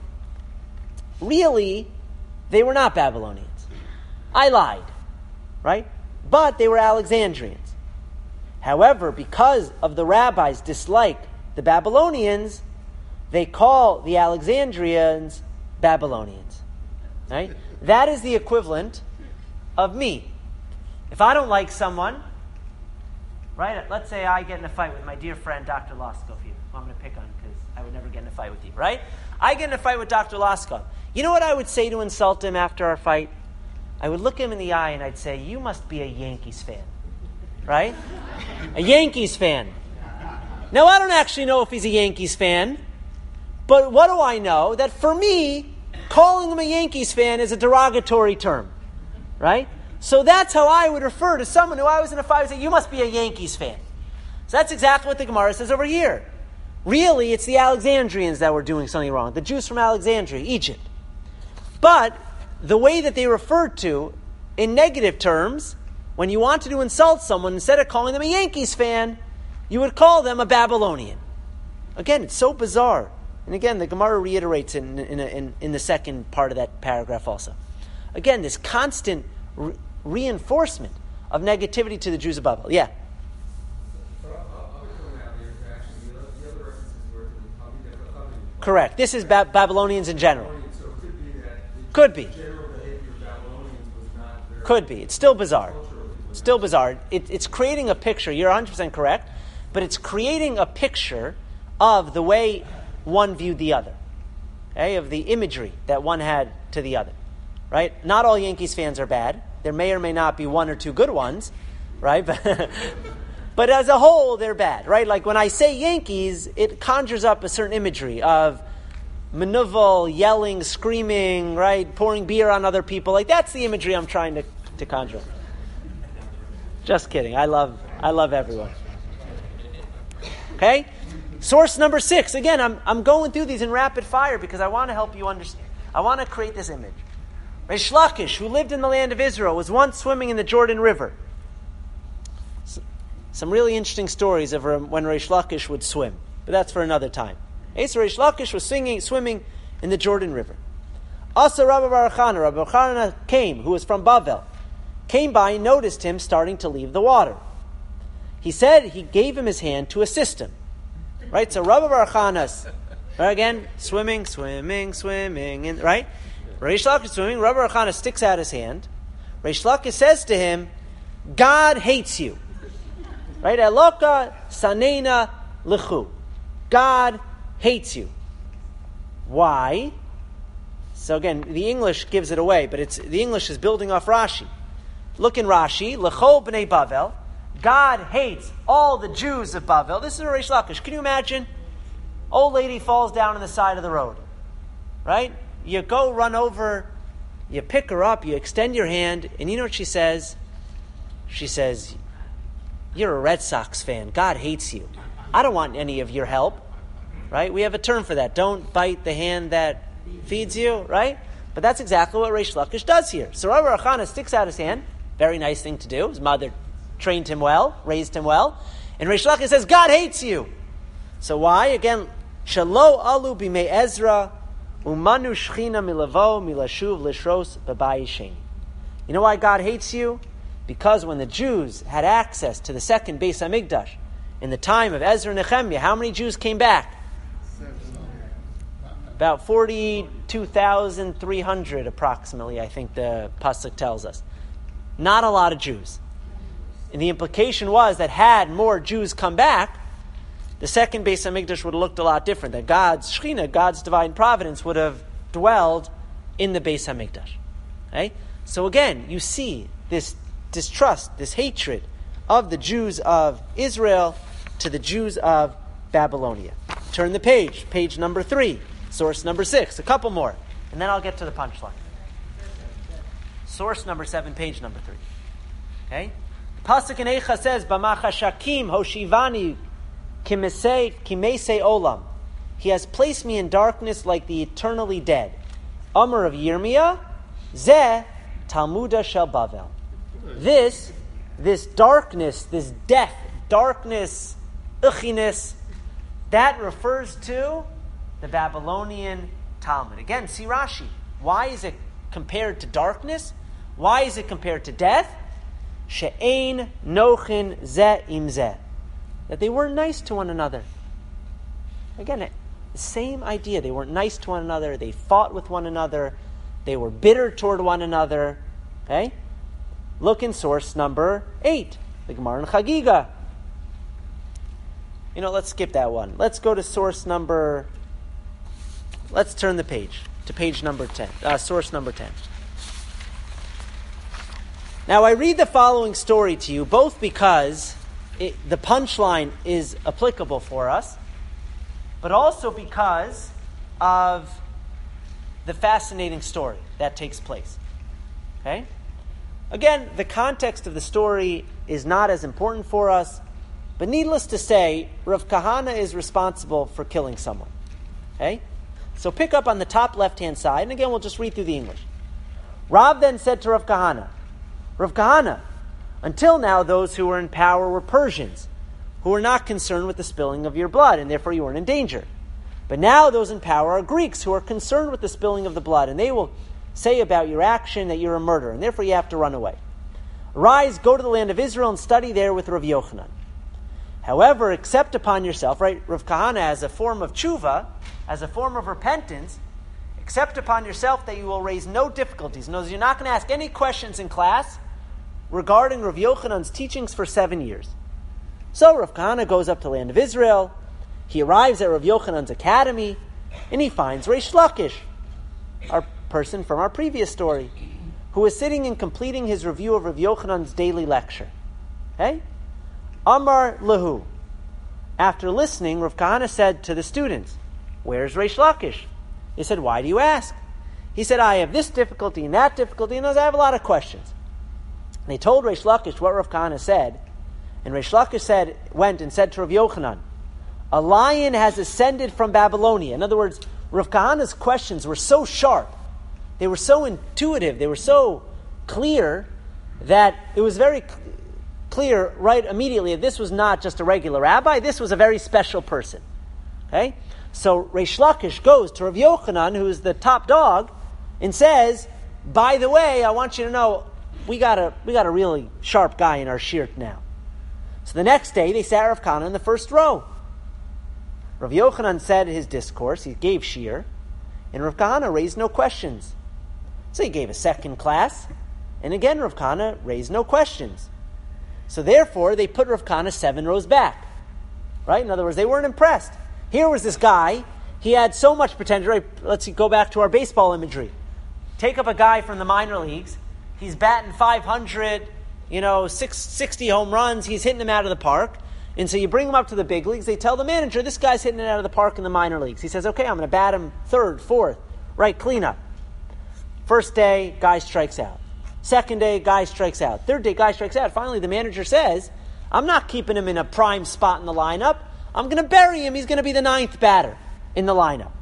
really, they were not Babylonians. I lied, right? But they were Alexandrians. However, because of the rabbis' dislike the Babylonians, they call the Alexandrians Babylonians. Right? That is the equivalent of me. If I don't like someone, right? Let's say I get in a fight with my dear friend, Doctor Loskov here, who I'm going to pick on because I would never get in a fight with you, right? I get in a fight with Doctor Loskov. You know what I would say to insult him after our fight? I would look him in the eye and I'd say, you must be a Yankees fan, right? A Yankees fan. Now, I don't actually know if he's a Yankees fan, but what do I know? That for me, calling him a Yankees fan is a derogatory term, right? So that's how I would refer to someone who I was in a fight. I would say, you must be a Yankees fan. So that's exactly what the Gemara says over here. Really, it's the Alexandrians that were doing something wrong. The Jews from Alexandria, Egypt. But the way that they referred to in negative terms, when you wanted to insult someone, instead of calling them a Yankees fan, you would call them a Babylonian. Again, it's so bizarre. And again, the Gemara reiterates in, in, in, in the second part of that paragraph also. Again, this constant re- reinforcement of negativity to the Jews of Babel. Yeah? Correct. This is ba- Babylonians in general. Could be. Could be. It's still bizarre. Still bizarre. It, it's creating a picture. You're one hundred percent correct. But it's creating a picture of the way one viewed the other. Okay? Of the imagery that one had to the other. Right? Not all Yankees fans are bad. There may or may not be one or two good ones. Right? But, but as a whole, they're bad. Right? Like when I say Yankees, it conjures up a certain imagery of manuval, yelling, screaming, right? Pouring beer on other people. Like that's the imagery I'm trying to, to conjure up. Just kidding. I love I love everyone. Okay? Source number six. Again, I'm I'm going through these in rapid fire because I want to help you understand. I want to create this image. Reish Lakish, who lived in the land of Israel, was once swimming in the Jordan River. Some really interesting stories of when Reish Lakish would swim. But that's for another time. So Reish Lakish was singing, swimming in the Jordan River. Asa Rabbi Bar Chana, Rabbi Chana came, who was from Bavel, came by and noticed him starting to leave the water. He said he gave him his hand to assist him. Right? So Rabbi Bar Chana's, right, again, swimming, swimming, swimming, in, right? Reish Lakish swimming, Rabbi Bar Chana sticks out his hand. Reish Lakish says to him, God hates you. Right? Eloka sanena lechu. God hates you. Why? So again, the English gives it away, but it's the English is building off Rashi. Look in Rashi, Lechol b'nei Bavel. God hates all the Jews of Bavel. This is a Reish Lakish. Can you imagine? Old lady falls down on the side of the road. Right? You go run over, you pick her up, you extend your hand, and you know what she says? She says, you're a Red Sox fan. God hates you. I don't want any of your help. Right? We have a term for that. Don't bite the hand that feeds you, right? But that's exactly what Reish Lakish does here. So Rabbi Bar Chana sticks out his hand. Very nice thing to do. His mother trained him well, raised him well. And Reish Lakish says, God hates you. So why? Again, Shalo alu b'mei Ezra umanu shchina milavo milashuv lishros b'bayis sheni. You know why God hates you? Because when the Jews had access to the second Beis HaMikdash, in the time of Ezra and Nehemiah, how many Jews came back? About forty-two thousand three hundred approximately, I think the Pasuk tells us. Not a lot of Jews. And the implication was that had more Jews come back, the second Beis HaMikdash would have looked a lot different. That God's Shekhinah, God's divine providence, would have dwelled in the Beis HaMikdash. Okay? So again, you see this distrust, this hatred of the Jews of Israel to the Jews of Babylonia. Turn the page, page number three. Source number six, a couple more, and then I'll get to the punchline. Source number seven, page number three. Okay? Pasuk in Eicha says, B'machashakim hoshivani kimesei kimesei olam. He has placed me in darkness like the eternally dead. Amar of Yirmiyah, Zeh Talmuda shel Bavel. This, this darkness, this death, darkness, ichiness, that refers to the Babylonian Talmud. Again, see Rashi. Why is it compared to darkness? Why is it compared to death? She'ein nochin zeh im zeh. That they weren't nice to one another. Again, the same idea. They weren't nice to one another. They fought with one another. They were bitter toward one another. Okay? Look in source number eight. The Gemara in Chagiga. You know, let's skip that one. Let's go to source number... Let's turn the page to page number ten, uh, source number ten. Now, I read the following story to you, both because it, the punchline is applicable for us, but also because of the fascinating story that takes place. Okay? Again, the context of the story is not as important for us, but needless to say, Rav Kahana is responsible for killing someone. Okay? So pick up on the top left-hand side, and again, we'll just read through the English. Rav then said to Rav Kahana, Rav Kahana. Until now, those who were in power were Persians, who were not concerned with the spilling of your blood, and therefore you weren't in danger. But now those in power are Greeks, who are concerned with the spilling of the blood, and they will say about your action that you're a murderer, and therefore you have to run away. Arise, go to the land of Israel, and study there with Rav Yochanan. However, accept upon yourself, right, Rav Kahana, as a form of tshuva, as a form of repentance, accept upon yourself that you will raise no difficulties. In other words, you're not going to ask any questions in class regarding Rav Yochanan's teachings for seven years. So Rav Kahana goes up to the land of Israel. He arrives at Rav Yochanan's academy, and he finds Reish Lakish, our person from our previous story, who is sitting and completing his review of Rav Yochanan's daily lecture. Okay? Amar Lahu. After listening, Rav Kahana said to the students, "Where's Reish Lakish?" They said, "Why do you ask?" He said, "I have this difficulty and that difficulty, and I have a lot of questions." And they told Reish Lakish what Rav Kahana said, and Reish Lakish said, went and said to Rav Yochanan, "A lion has ascended from Babylonia." In other words, Rav Kahana's questions were so sharp, they were so intuitive, they were so clear, that it was very clear right immediately that this was not just a regular rabbi, this was a very special person. Okay? So Reish Lakish goes to Rav Yochanan, who is the top dog, and says, "By the way, I want you to know, we got a we got a really sharp guy in our shirt now." So the next day, they sat Rav Kahana in the first row. Rav Yochanan said his discourse, he gave shir, and Rav Kahana raised no questions. So he gave a second class, and again Rav Kahana raised no questions. So therefore, they put Rav Kahana seven rows back. Right? In other words, they weren't impressed. Here was this guy, he had so much potential. Right? Let's go back to our baseball imagery. Take up a guy from the minor leagues, he's batting five hundred, you know, six, sixty home runs, he's hitting them out of the park. And so you bring him up to the big leagues, they tell the manager, this guy's hitting it out of the park in the minor leagues. He says, okay, I'm going to bat him third, fourth, right, cleanup. First day, guy strikes out. Second day, guy strikes out. Third day, guy strikes out. Finally, the manager says, I'm not keeping him in a prime spot in the lineup. I'm going to bury him. He's going to be the ninth batter in the lineup.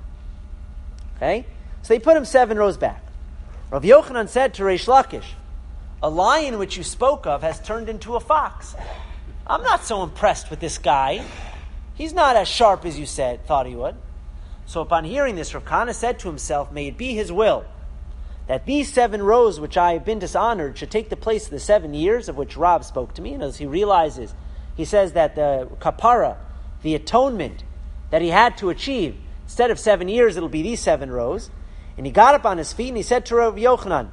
Okay? So they put him seven rows back. Rav Yochanan said to Reish Lakish, a lion which you spoke of has turned into a fox. I'm not so impressed with this guy. He's not as sharp as you said, thought he would. So upon hearing this, Rav Kahana said to himself, may it be his will that these seven rows which I have been dishonored should take the place of the seven years of which Rab spoke to me. And as he realizes, he says that the kapara, the atonement that he had to achieve, instead of seven years, it'll be these seven rows. And he got up on his feet and he said to Rav Yochanan,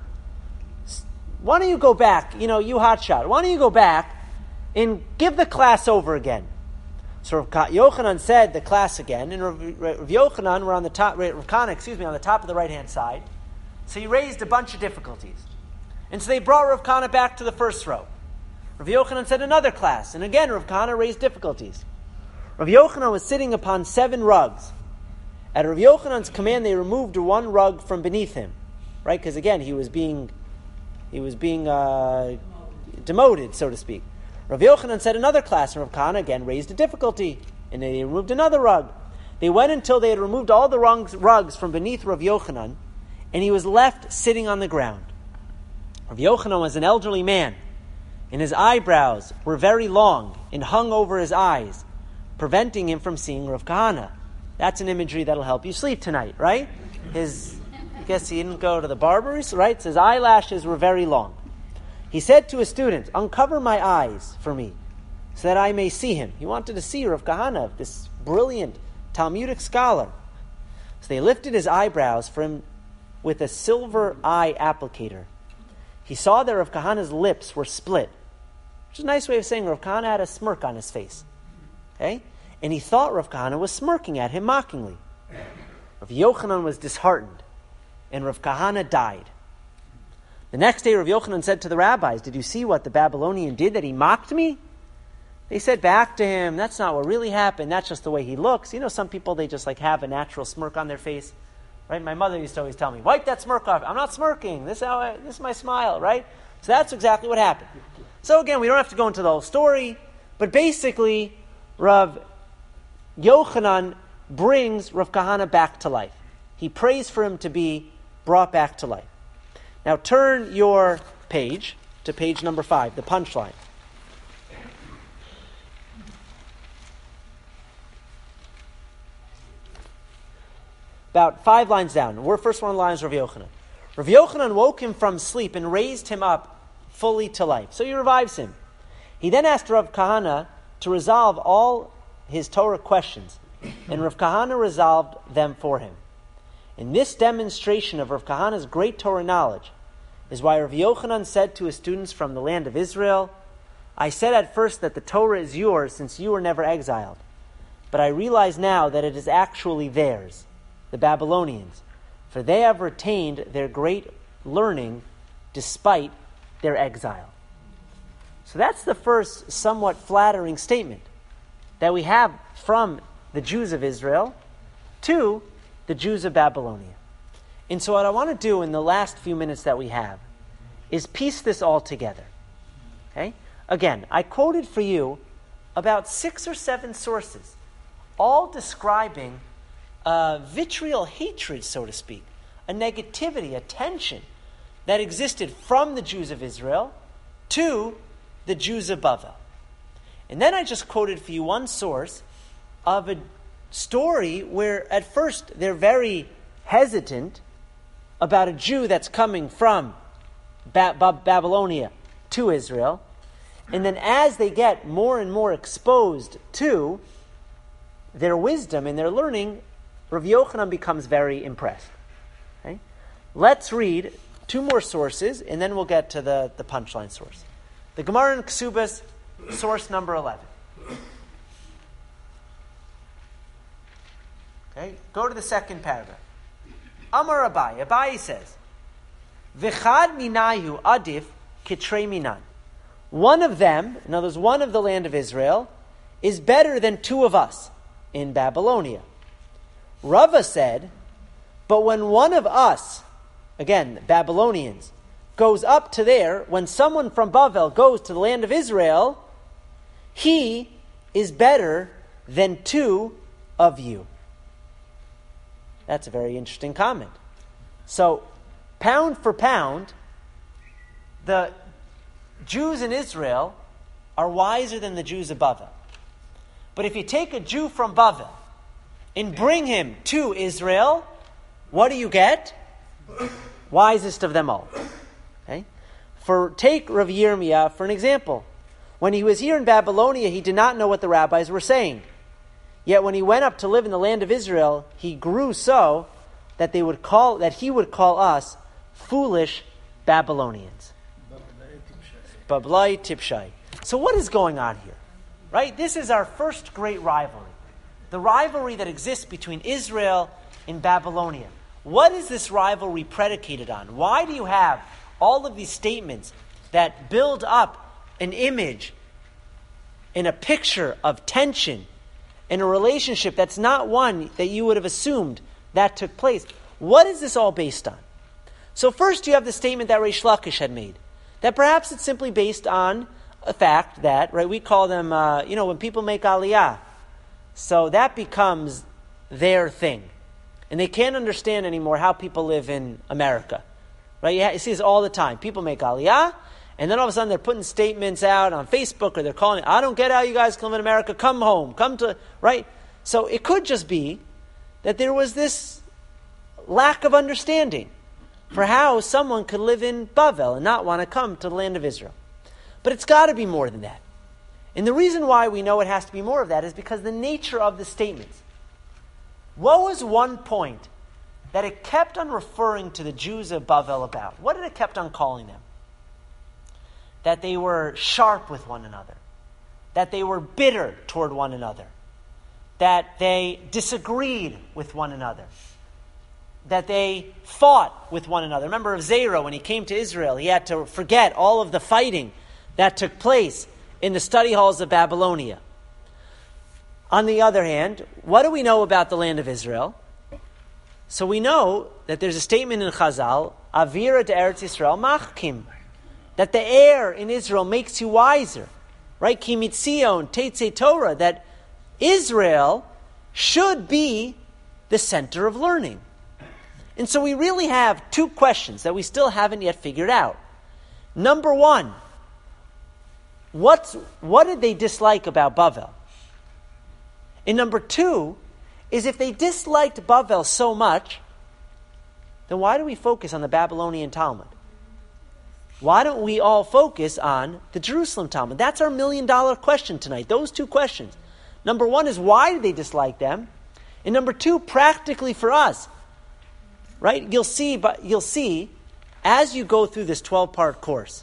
why don't you go back, you know, you hotshot, why don't you go back and give the class over again? So Rav Yochanan said the class again, and Rav, Rav Yochanan were on the top, Rav Kahana, excuse me, on the top of the right-hand side. So he raised a bunch of difficulties. And so they brought Rav Kahana back to the first row. Rav Yochanan said another class, and again Rav Kahana raised difficulties. Rav Yochanan was sitting upon seven rugs. At Rav Yochanan's command, they removed one rug from beneath him, right? Because again, he was being, he was being uh, demoted, so to speak. Rav Yochanan said another class, and Rav Kahana again raised a difficulty, and they removed another rug. They went until they had removed all the rugs, rugs from beneath Rav Yochanan, and he was left sitting on the ground. Rav Yochanan was an elderly man, and his eyebrows were very long and hung over his eyes, preventing him from seeing Rav Kahana. That's an imagery that'll help you sleep tonight, right? His, I guess he didn't go to the barbers, right? So his eyelashes were very long. He said to his students, uncover my eyes for me, so that I may see him. He wanted to see Rav Kahana, this brilliant Talmudic scholar. So they lifted his eyebrows for him with a silver eye applicator. He saw that Rav Kahana's lips were split, which is a nice way of saying Rav Kahana had a smirk on his face. Okay? And he thought Rav Kahana was smirking at him mockingly. Rav Yochanan was disheartened, and Rav Kahana died. The next day, Rav Yochanan said to the rabbis, did you see what the Babylonian did, that he mocked me? They said back to him, that's not what really happened, that's just the way he looks. You know, some people, they just like have a natural smirk on their face. Right? My mother used to always tell me, wipe that smirk off. I'm not smirking. This is, how I, this is my smile, right? So that's exactly what happened. So again, we don't have to go into the whole story, but basically, Rav Yochanan brings Rav Kahana back to life. He prays for him to be brought back to life. Now turn your page to page number five, the punchline. About five lines down. We're first one line is Rav Yochanan. Rav Yochanan woke him from sleep and raised him up fully to life. So he revives him. He then asked Rav Kahana to resolve all his Torah questions, and Rav Kahana resolved them for him. In this demonstration of Rav Kahana's great Torah knowledge is why Rav Yochanan said to his students from the land of Israel, I said at first that the Torah is yours since you were never exiled, but I realize now that it is actually theirs, the Babylonians, for they have retained their great learning despite their exile. So that's the first somewhat flattering statement that we have from the Jews of Israel to the Jews of Babylonia. And so what I want to do in the last few minutes that we have is piece this all together. Okay? Again, I quoted for you about six or seven sources, all describing a vitriol hatred, so to speak, a negativity, a tension that existed from the Jews of Israel to the Jews of Bavel. And then I just quoted for you one source of a story where at first they're very hesitant about a Jew that's coming from ba- ba- Babylonia to Israel. And then as they get more and more exposed to their wisdom and their learning, Rav Yochanan becomes very impressed. Okay? Let's read two more sources, and then we'll get to the, the punchline source. The Gemara in Ksubas, source number eleven. Okay, go to the second paragraph. Amar Abai, Abai says, V'chad minayu adif kitrei minan. One of them, in other words, one of the land of Israel, is better than two of us in Babylonia. Rava said, but when one of us, again, Babylonians, goes up to there, when someone from Bavel goes to the land of Israel, he is better than two of you. That's a very interesting comment. So, pound for pound, the Jews in Israel are wiser than the Jews of Bavel. But if you take a Jew from Bavel and bring him to Israel, what do you get? Wisest of them all. Okay? For take Rav Yirmiyah for an example. When he was here in Babylonia, he did not know what the rabbis were saying. Yet when he went up to live in the land of Israel, he grew so that they would call that he would call us foolish Babylonians. Bablai Tipshai. So what is going on here? Right? This is our first great rivalry. The rivalry that exists between Israel and Babylonia. What is this rivalry predicated on? Why do you have all of these statements that build up an image and a picture of tension in a relationship that's not one that you would have assumed that took place? What is this all based on? So first you have the statement that Reish Lakish had made, that perhaps it's simply based on a fact that, right, we call them, uh, you know, when people make aliyah, so that becomes their thing. And they can't understand anymore how people live in America. Right? You see this all the time. People make aliyah, and then all of a sudden they're putting statements out on Facebook, or they're calling, I don't get how you guys come in America, come home, come to, right? So it could just be that there was this lack of understanding for how someone could live in Bavel and not want to come to the land of Israel. But it's got to be more than that. And the reason why we know it has to be more of that is because the nature of the statements. What was one point that it kept on referring to the Jews of Bavel about? What did it kept on calling them? That they were sharp with one another. That they were bitter toward one another. That they disagreed with one another. That they fought with one another. Remember of Zerah, when he came to Israel, he had to forget all of the fighting that took place in the study halls of Babylonia. On the other hand, what do we know about the land of Israel? So we know that there's a statement in Chazal, Avira de Eretz Yisrael machkim, that the air in Israel makes you wiser. Right? Ki mitzion teitzei Torah, that Israel should be the center of learning. And so we really have two questions that we still haven't yet figured out. Number one, what's, what did they dislike about Bavel? And number two is if they disliked Bavel so much, then why do we focus on the Babylonian Talmud? Why don't we all focus on the Jerusalem Talmud? That's our million dollar question tonight. Those two questions. Number one is why did they dislike them? And number two, practically for us, right? You'll see, but you'll see as you go through this twelve-part course,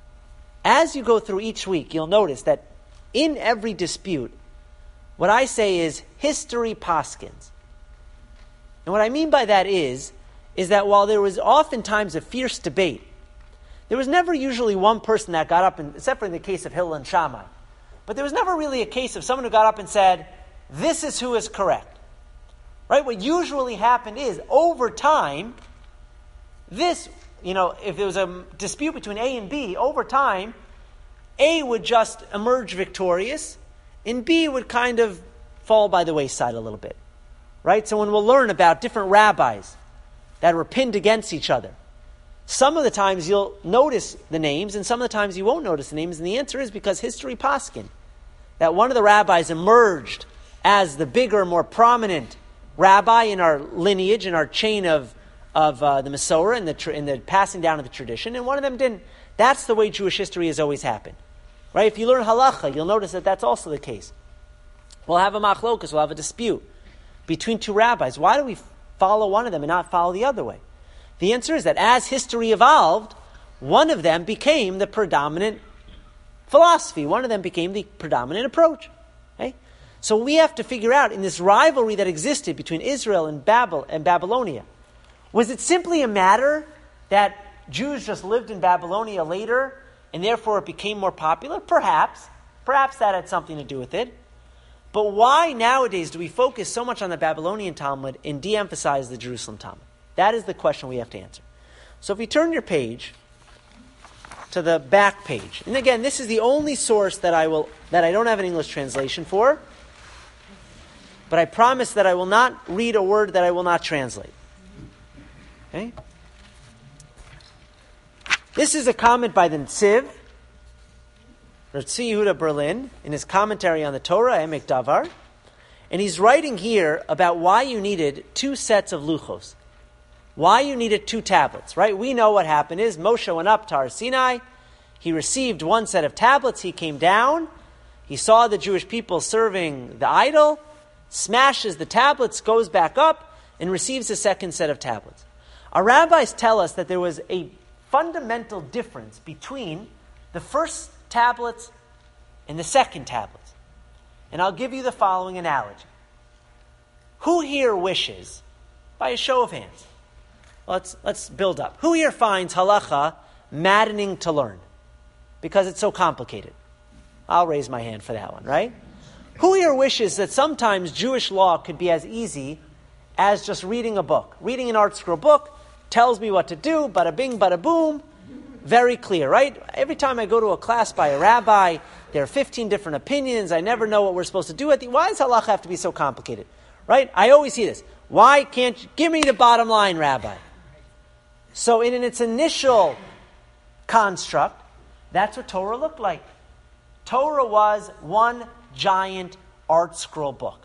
as you go through each week, you'll notice that in every dispute, what I say is history paskins. And what I mean by that is, is that while there was oftentimes a fierce debate, there was never usually one person that got up, and, except for in the case of Hillel and Shammai, but there was never really a case of someone who got up and said, this is who is correct. Right? What usually happened is, over time, this, you know, if there was a dispute between A and B, over time, A would just emerge victorious, and B would kind of fall by the wayside a little bit. Right? So when we'll learn about different rabbis that were pinned against each other, some of the times you'll notice the names, and some of the times you won't notice the names, and the answer is because history paskin, that one of the rabbis emerged as the bigger, more prominent rabbi in our lineage, in our chain of of uh, the Masorah and the tra- and the passing down of the tradition, and one of them didn't. That's the way Jewish history has always happened, right? If you learn halacha, you'll notice that that's also the case. We'll have a machlokas, we'll have a dispute between two rabbis. Why do we follow one of them and not follow the other way? The answer is that as history evolved, one of them became the predominant philosophy. One of them became the predominant approach. Okay? So we have to figure out in this rivalry that existed between Israel and Babel and Babylonia, was it simply a matter that Jews just lived in Babylonia later and therefore it became more popular? Perhaps. Perhaps that had something to do with it. But why nowadays do we focus so much on the Babylonian Talmud and de-emphasize the Jerusalem Talmud? That is the question we have to answer. So if you turn your page to the back page, and again, this is the only source that I will that I don't have an English translation for, but I promise that I will not read a word that I will not translate. Okay? This is a comment by the Netziv, Ritzi Yehuda Berlin, in his commentary on the Torah, Emek Davar, and he's writing here about why you needed two sets of luchos. Why you needed two tablets, right? We know what happened is Moshe went up to Har Sinai. He received one set of tablets. He came down. He saw the Jewish people serving the idol, smashes the tablets, goes back up, and receives a second set of tablets. Our rabbis tell us that there was a fundamental difference between the first tablets and the second tablets. And I'll give you the following analogy. Who here wishes, by a show of hands, Let's let's build up. Who here finds halacha maddening to learn? Because it's so complicated. I'll raise my hand for that one, right? Who here wishes that sometimes Jewish law could be as easy as just reading a book? Reading an art scroll book tells me what to do, bada bing, bada boom, very clear, right? Every time I go to a class by a rabbi, there are fifteen different opinions. I never know what we're supposed to do at the... Why does halacha have to be so complicated? Right? I always hear this. Why can't you... Give me the bottom line, rabbi. So in its initial construct, that's what Torah looked like. Torah was one giant art scroll book.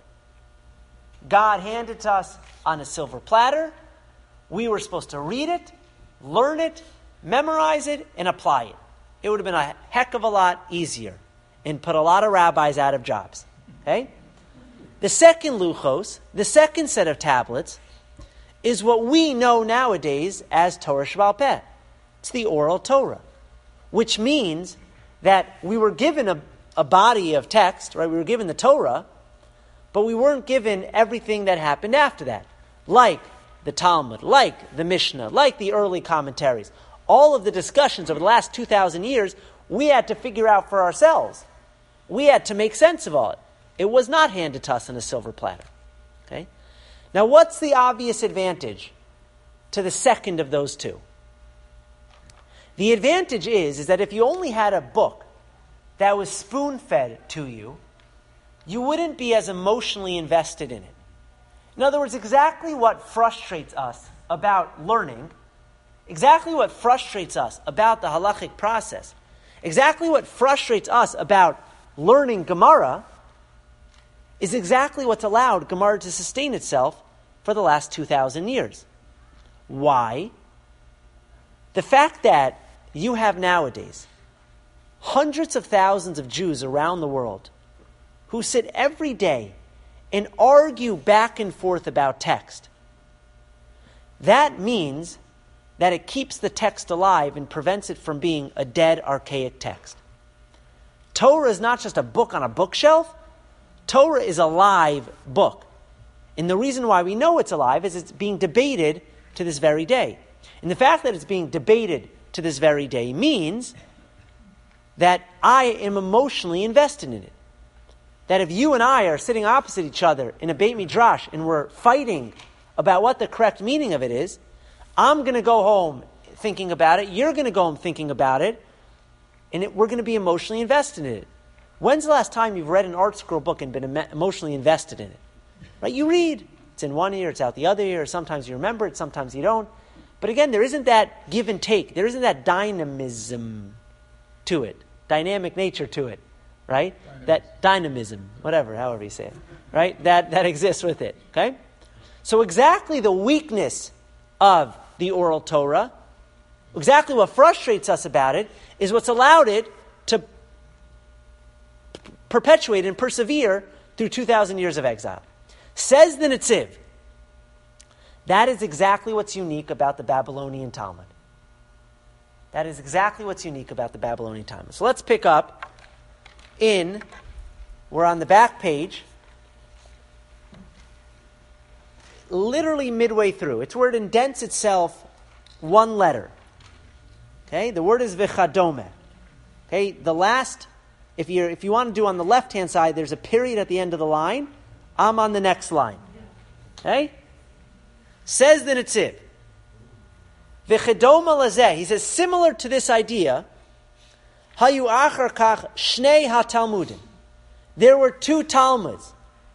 God handed it to us on a silver platter. We were supposed to read it, learn it, memorize it, and apply it. It would have been a heck of a lot easier and put a lot of rabbis out of jobs. Okay? The second luchos, the second set of tablets, is what we know nowadays as Torah Sheba'al Peh. It's the oral Torah, which means that we were given a, a body of text, right? We were given the Torah, but we weren't given everything that happened after that, like the Talmud, like the Mishnah, like the early commentaries. All of the discussions over the last two thousand years, we had to figure out for ourselves. We had to make sense of all it. It was not handed to us on a silver platter. Okay? Now, what's the obvious advantage to the second of those two? The advantage is, is that if you only had a book that was spoon-fed to you, you wouldn't be as emotionally invested in it. In other words, exactly what frustrates us about learning exactly what frustrates us about the halachic process, exactly what frustrates us about learning Gemara, is exactly what's allowed Gemara to sustain itself for the last two thousand years. Why? The fact that you have nowadays hundreds of thousands of Jews around the world who sit every day and argue back and forth about text, that means that it keeps the text alive and prevents it from being a dead, archaic text. Torah is not just a book on a bookshelf. Torah is a live book. And the reason why we know it's alive is it's being debated to this very day. And the fact that it's being debated to this very day means that I am emotionally invested in it. That if you and I are sitting opposite each other in a Beit Midrash and we're fighting about what the correct meaning of it is, I'm going to go home thinking about it, you're going to go home thinking about it, and it, we're going to be emotionally invested in it. When's the last time you've read an art scroll book and been em- emotionally invested in it? Right? You read. It's in one ear, it's out the other ear. Sometimes you remember it, sometimes you don't. But again, there isn't that give and take. There isn't that dynamism to it, dynamic nature to it, right? Dynamism. That dynamism, whatever, however you say it, right? That that exists with it, okay? So exactly the weakness of the oral Torah, exactly what frustrates us about it, is what's allowed it to p- perpetuate and persevere through two thousand years of exile. Says the Netziv, that is exactly what's unique about the Babylonian Talmud. That is exactly what's unique about the Babylonian Talmud. So let's pick up in, we're on the back page, literally midway through. It's where it indents itself one letter. Okay, the word is v'chadome. Okay, the last, if you if you want to do on the left-hand side, there's a period at the end of the line. I'm on the next line. Okay? Says the Netziv, v'chadome lazeh, he says, similar to this idea, hayu achar kach shnei ha-talmudim. There were two Talmuds.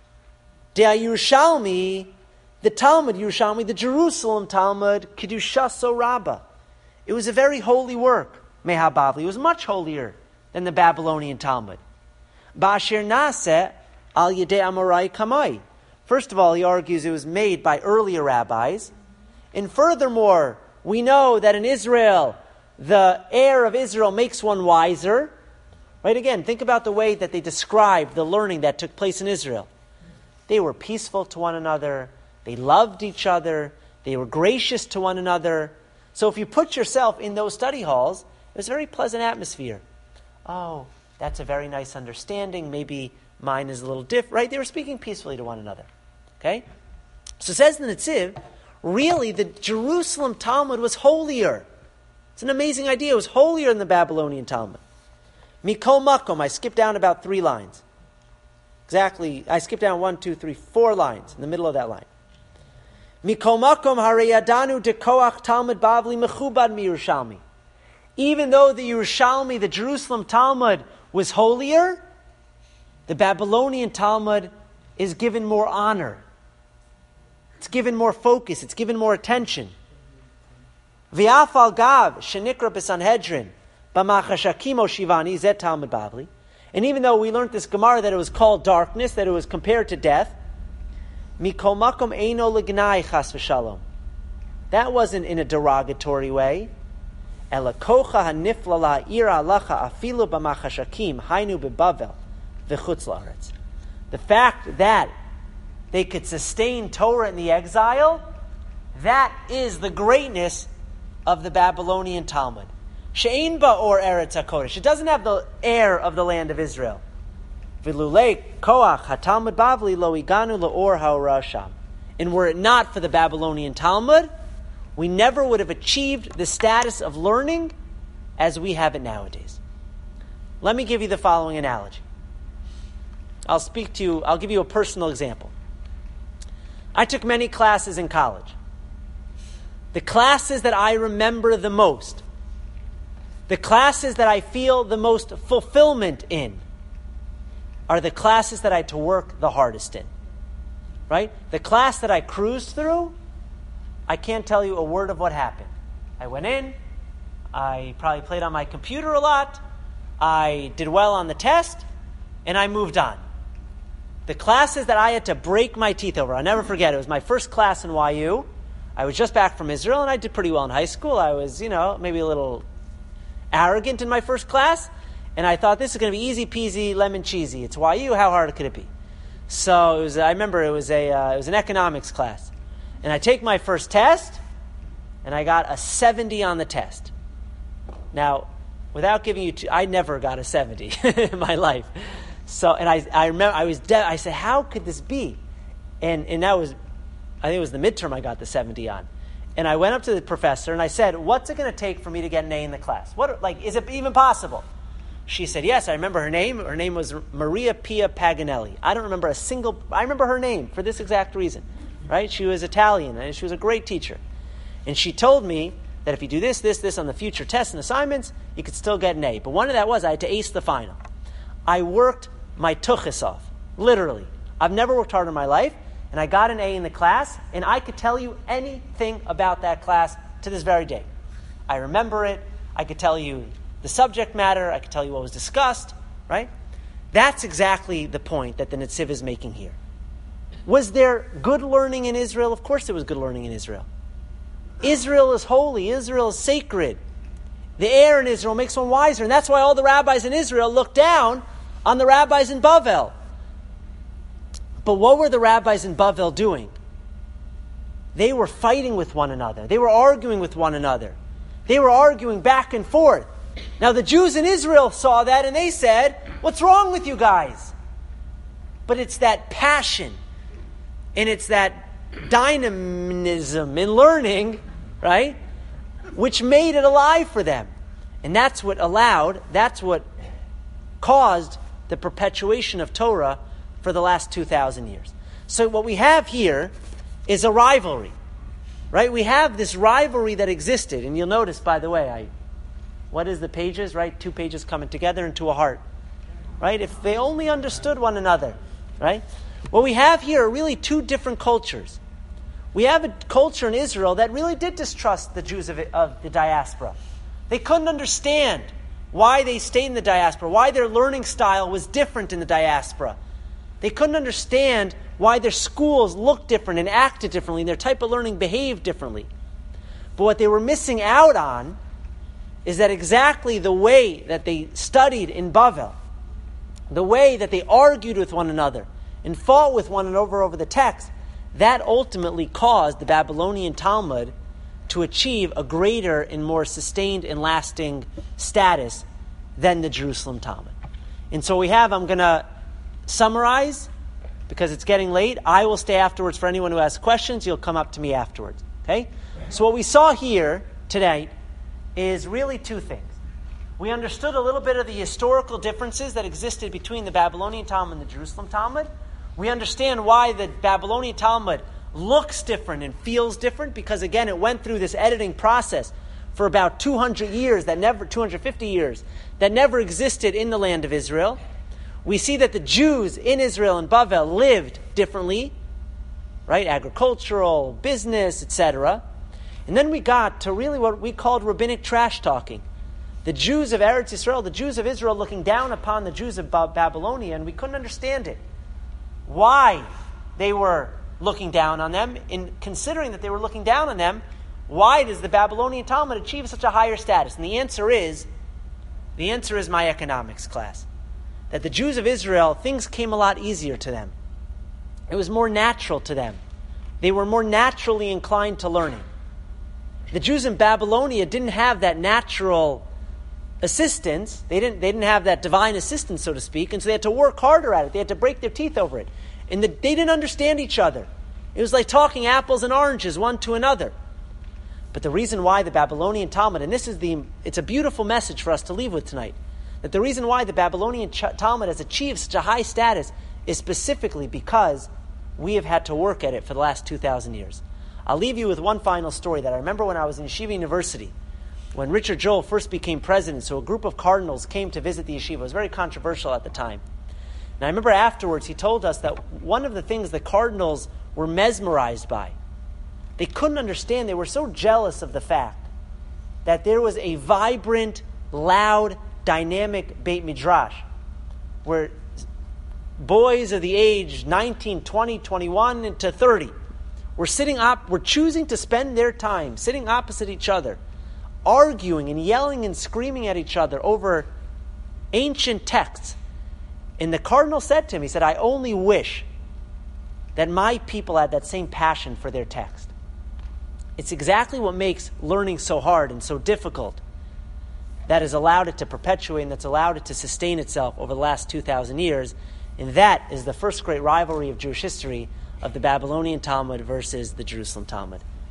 De'ayushalmi, the Talmud Yerushalmi, the Jerusalem Talmud, Kedushaso Rabbah. It was a very holy work, Mehabavli. It was much holier than the Babylonian Talmud. Ba'asher naseh al yedei Amorai kamai. First of all, he argues it was made by earlier rabbis. And furthermore, we know that in Israel, the heir of Israel makes one wiser. Right, again, think about the way that they describe the learning that took place in Israel. They were peaceful to one another. They loved each other. They were gracious to one another. So if you put yourself in those study halls, it was a very pleasant atmosphere. Oh, that's a very nice understanding. Maybe mine is a little different. Right? They were speaking peacefully to one another. Okay? So says the Netziv, really the Jerusalem Talmud was holier. It's an amazing idea. It was holier than the Babylonian Talmud. Mikol makom, I skipped down about three lines. Exactly, I skipped down one, two, three, four lines in the middle of that line. Mikol makom hareyadanu dekoach Talmud Bavli mechubad miyerushalmi. Even though the Yerushalmi, the Jerusalem Talmud, was holier, the Babylonian Talmud is given more honor. It's given more focus. It's given more attention. V'afal gav shenikra b'Sanhedrin b'machashakimo shivani zet Talmud Bavli. And even though we learned this Gemara that it was called darkness, that it was compared to death, mikol makom eino l'gnai chas v'shalom. That wasn't in a derogatory way. Ela kocha haniflala ira alacha afilu b'machashakim hainu b'bavel v'chutz la'aretz. The fact that they could sustain Torah in the exile, that is the greatness of the Babylonian Talmud. She'ein ba'or Eretz HaKodesh. It doesn't have the air of the land of Israel. V'lulei koach haTalmud Bavli lo iganu la'or ha'ora sham. And were it not for the Babylonian Talmud, we never would have achieved the status of learning as we have it nowadays. Let me give you the following analogy. I'll speak to you, I'll give you a personal example. I took many classes in college. The classes that I remember the most, the classes that I feel the most fulfillment in, are the classes that I had to work the hardest in. Right? The class that I cruised through, I can't tell you a word of what happened. I went in, I probably played on my computer a lot, I did well on the test, and I moved on. The classes that I had to break my teeth over, I'll never forget, it was my first class in Y U. I was just back from Israel, and I did pretty well in high school. I was, you know, maybe a little arrogant in my first class, and I thought this is going to be easy peasy, lemon cheesy. It's Y U, how hard could it be? So it was. I remember it was a uh, it was an economics class, and I take my first test, and I got a seventy on the test. Now, without giving you, two, I never got a seventy in my life. So, and I I remember I was de- I said, how could this be? And and that was, I think it was the midterm I got the seventy on. And I went up to the professor and I said, what's it going to take for me to get an A in the class? What, like, is it even possible? She said, yes, I remember her name. Her name was Maria Pia Paganelli. I don't remember a single, I remember her name for this exact reason, right? She was Italian and she was a great teacher. And she told me that if you do this, this, this on the future tests and assignments, you could still get an A. But one of that was I had to ace the final. I worked my tuchus off, literally. I've never worked harder in my life. And I got an A in the class, and I could tell you anything about that class to this very day. I remember it. I could tell you the subject matter. I could tell you what was discussed, right? That's exactly the point that the Netziv is making here. Was there good learning in Israel? Of course there was good learning in Israel. Israel is holy. Israel is sacred. The air in Israel makes one wiser, and that's why all the rabbis in Israel look down on the rabbis in Bavel. But what were the rabbis in Bavel doing? They were fighting with one another. They were arguing with one another. They were arguing back and forth. Now the Jews in Israel saw that and they said, what's wrong with you guys? But it's that passion and it's that dynamism in learning, right, which made it alive for them. And that's what allowed, that's what caused the perpetuation of Torah for the last two thousand years. So what we have here is a rivalry, right? We have this rivalry that existed. And you'll notice, by the way, I, what is the pages, right? Two pages coming together into a heart, right? If they only understood one another, right? What we have here are really two different cultures. We have a culture in Israel that really did distrust the Jews of, of the diaspora. They couldn't understand why they stayed in the diaspora, why their learning style was different in the diaspora. They couldn't understand why their schools looked different and acted differently, and their type of learning behaved differently. But what they were missing out on is that exactly the way that they studied in Bavel, the way that they argued with one another and fought with one another over the text, that ultimately caused the Babylonian Talmud to achieve a greater and more sustained and lasting status than the Jerusalem Talmud. And so we have, I'm going to summarize, because it's getting late. I will stay afterwards for anyone who has questions. You'll come up to me afterwards. Okay? So what we saw here tonight is really two things. We understood a little bit of the historical differences that existed between the Babylonian Talmud and the Jerusalem Talmud. We understand why the Babylonian Talmud looks different and feels different, because again, it went through this editing process for about two hundred years, that never, two hundred fifty years, that never existed in the land of Israel. We see that the Jews in Israel and Bavel lived differently, right? Agricultural, business, et cetera. And then we got to really what we called rabbinic trash talking. The Jews of Eretz Yisrael, the Jews of Israel looking down upon the Jews of Babylonia, and we couldn't understand it. Why they were looking down on them, and considering that they were looking down on them, why does the Babylonian Talmud achieve such a higher status? And the answer is, the answer is my economics class. That the Jews of Israel, things came a lot easier to them. It was more natural to them. They were more naturally inclined to learning. The Jews in Babylonia didn't have that natural assistance. They didn't, they didn't have that divine assistance, so to speak, and so they had to work harder at it. They had to break their teeth over it. And the, they didn't understand each other. It was like talking apples and oranges one to another. But the reason why the Babylonian Talmud, and this is the, it's a beautiful message for us to leave with tonight, that the reason why the Babylonian Ch- Talmud has achieved such a high status is specifically because we have had to work at it for the last two thousand years. I'll leave you with one final story that I remember when I was in Yeshiva University, when Richard Joel first became president, so a group of cardinals came to visit the yeshiva. It was very controversial at the time. And I remember afterwards he told us that one of the things the cardinals were mesmerized by, they couldn't understand, they were so jealous of the fact that there was a vibrant, loud, dynamic Beit Midrash, where boys of the age nineteen, twenty, twenty-one, and to thirty were sitting up, were choosing to spend their time sitting opposite each other, arguing and yelling and screaming at each other over ancient texts. And the cardinal said to him, he said, I only wish that my people had that same passion for their text. It's exactly what makes learning so hard and so difficult that has allowed it to perpetuate and that's allowed it to sustain itself over the last two thousand years. And that is the first great rivalry of Jewish history, of the Babylonian Talmud versus the Jerusalem Talmud.